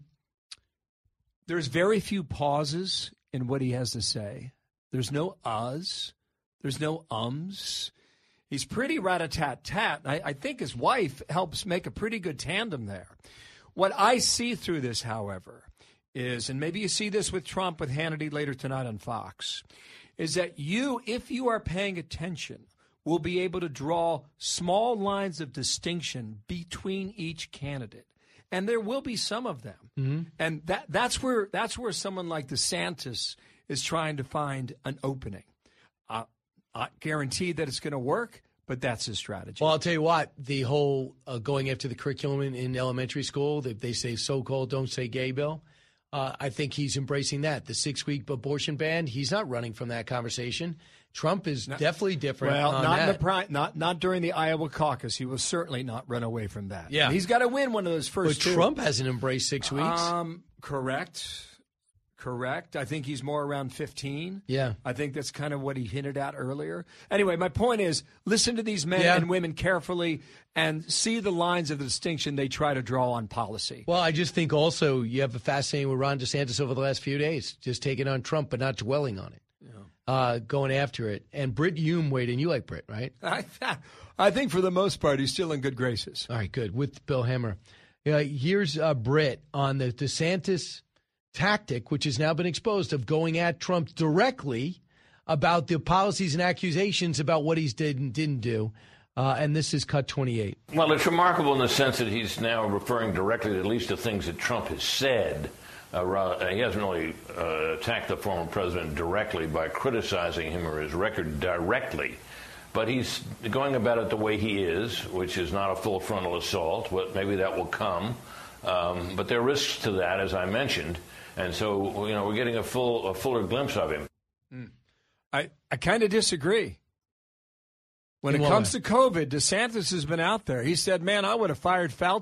there's very few pauses in what he has to say. There's no uhs. There's no ums. He's pretty rat-a-tat-tat. I, I think his wife helps make a pretty good tandem there. What I see through this, however, is, and maybe you see this with Trump with Hannity later tonight on Fox, is that you, if you are paying attention, will be able to draw small lines of distinction between each candidate. And there will be some of them. Mm-hmm. And that that's where that's where someone like DeSantis is trying to find an opening. Uh, I guarantee that it's going to work, but that's his strategy. Well, I'll tell you what, the whole uh, going after the curriculum in, in elementary school, they, they say so-called don't say gay bill, uh, I think he's embracing that. The six-week abortion ban, he's not running from that conversation. Trump is not, definitely different. Well, on not that. in the pri- not not during the Iowa caucus. He will certainly not run away from that. Yeah, and he's got to win one of those first but two. Trump hasn't embraced six weeks. Um, correct. Correct. I think he's more around fifteen. Yeah. I think that's kind of what he hinted at earlier. Anyway, my point is listen to these men yeah. and women carefully and see the lines of the distinction they try to draw on policy. Well, I just think also you have a fascinating with Ron DeSantis over the last few days, just taking on Trump but not dwelling on it, yeah. uh, going after it. And Britt Hume weighed in. You like Britt, right? I, I think for the most part he's still in good graces. All right, good. With Bill Hemmer. Uh, here's uh, Britt on the DeSantis tactic, which has now been exposed, of going at Trump directly about the policies and accusations about what he's did and didn't do. Uh, and this is cut twenty-eight. Well, it's remarkable in the sense that he's now referring directly, at least to things that Trump has said. Uh, he hasn't really uh, attacked the former president directly by criticizing him or his record directly. But he's going about it the way he is, which is not a full frontal assault. But maybe that will come. Um, but there are risks to that, as I mentioned. And so, you know, we're getting a full, a fuller glimpse of him. Mm. I, I kind of disagree. When In it what comes way? to COVID, DeSantis has been out there. He said, man, I would have fired Fauci.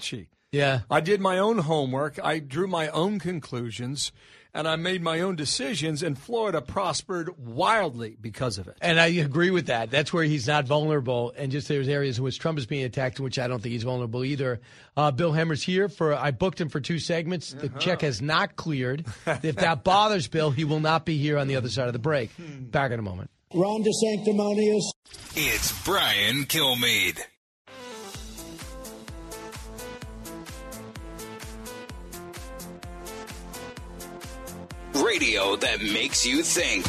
Yeah. I did my own homework. I drew my own conclusions. And I made my own decisions, and Florida prospered wildly because of it. And I agree with that. That's where he's not vulnerable. And just there's areas in which Trump is being attacked, in which I don't think he's vulnerable either. Uh, Bill Hemmer's here. for. I booked him for two segments. The uh-huh. check has not cleared. If that bothers Bill, he will not be here on the other side of the break. Back in a moment. Ron DeSanctimonious. It's Brian Kilmeade. Radio that makes you think.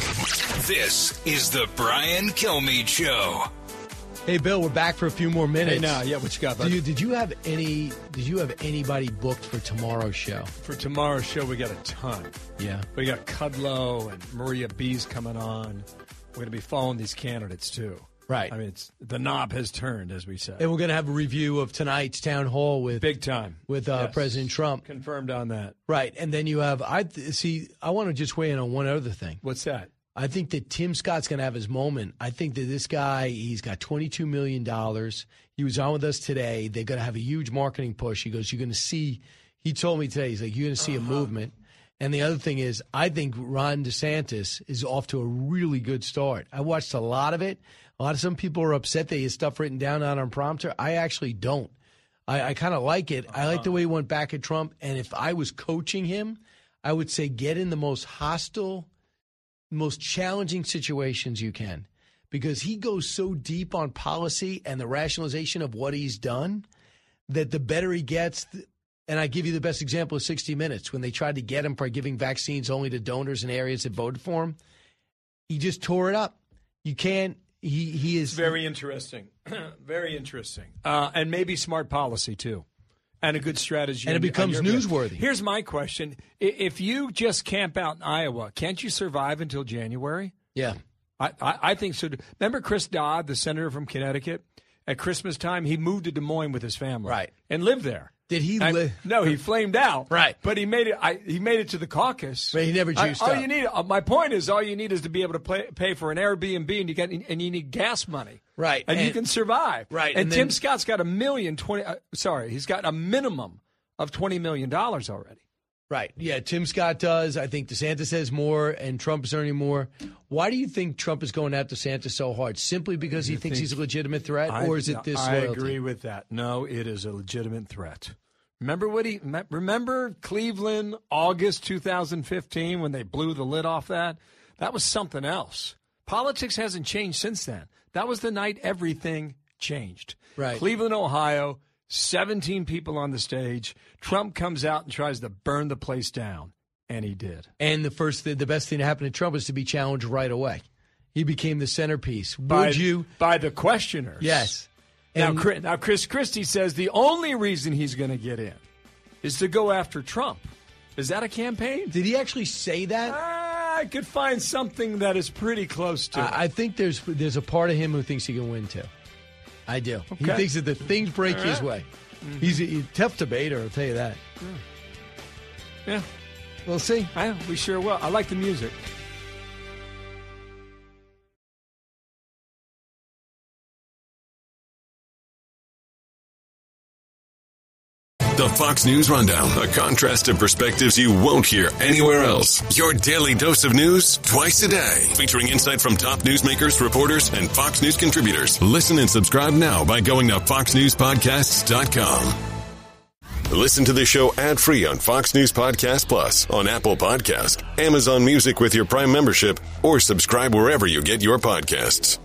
This is the Brian Kilmeade Show. Hey, Bill, we're back for a few more minutes. Hey, now, yeah, what you got, buddy? Did you, did you have any? Did you have anybody booked for tomorrow's show? For tomorrow's show, we got a ton. Yeah, we got Kudlow and Maria B's coming on. We're going to be following these candidates too. Right. I mean, it's, the knob has turned, as we say. And we're going to have a review of tonight's town hall with big time with uh, yes. President Trump. Confirmed on that. Right. And then you have I see. I want to just weigh in on one other thing. What's that? I think that Tim Scott's going to have his moment. I think that this guy, he's got twenty-two million dollars. He was on with us today. They're going to have a huge marketing push. He goes, you're going to see. He told me today, he's like, you're going to see uh-huh. a movement. And the other thing is, I think Ron DeSantis is off to a really good start. I watched a lot of it. A lot of some people are upset that he has stuff written down on a prompter. I actually don't. I, I kind of like it. I like the way he went back at Trump. And if I was coaching him, I would say get in the most hostile, most challenging situations you can. Because he goes so deep on policy and the rationalization of what he's done that the better he gets. And I give you the best example of sixty minutes when they tried to get him for giving vaccines only to donors in areas that voted for him. He just tore it up. You can't. He he is very interesting, very interesting, uh, and maybe smart policy too, and a good strategy. And it becomes newsworthy. Here's my question: if you just camp out in Iowa, can't you survive until January? Yeah, I, I, I think so. Remember Chris Dodd, the senator from Connecticut? At Christmas time, he moved to Des Moines with his family, right, and lived there. Did he live? No, he flamed out. Right. But he made it I, He made it to the caucus. But he never juiced I, all up. You need, uh, my point is, all you need is to be able to play, pay for an Airbnb, and you get and you need gas money. Right. And, and you can survive. Right. And, and Tim then, Scott's got a million, twenty, uh, sorry, he's got a minimum of twenty million dollars already. Right. Yeah, Tim Scott does. I think DeSantis has more, and Trump is earning more. Why do you think Trump is going at DeSantis so hard? Simply because he thinks he's a legitimate threat, I, or is it this I loyalty? agree with that. No, it is a legitimate threat. Remember what he remember Cleveland, August two thousand fifteen, when they blew the lid off that? That was something else. Politics hasn't changed since then. That was the night everything changed. Right. Cleveland, Ohio, seventeen people on the stage. Trump comes out and tries to burn the place down, and he did. And the first, the best thing to happen to Trump was to be challenged right away. He became the centerpiece. By, Would you? By the questioners. Yes. Now, Chris, now, Chris Christie says the only reason he's going to get in is to go after Trump. Is that a campaign? Did he actually say that? Uh, I could find something that is pretty close to uh, it. I think there's there's a part of him who thinks he can win, too. I do. Okay. He thinks that the things break All his right. way. Mm-hmm. He's a, he's a tough debater, I'll tell you that. Yeah. yeah. We'll see. I, we sure will. I like the music. The Fox News Rundown, a contrast of perspectives you won't hear anywhere else. Your daily dose of news twice a day, featuring insight from top newsmakers, reporters, and Fox News contributors. Listen and subscribe now by going to fox news podcasts dot com. Listen to the show ad-free on Fox News Podcast Plus, on Apple Podcast, Amazon Music with your Prime membership, or subscribe wherever you get your podcasts.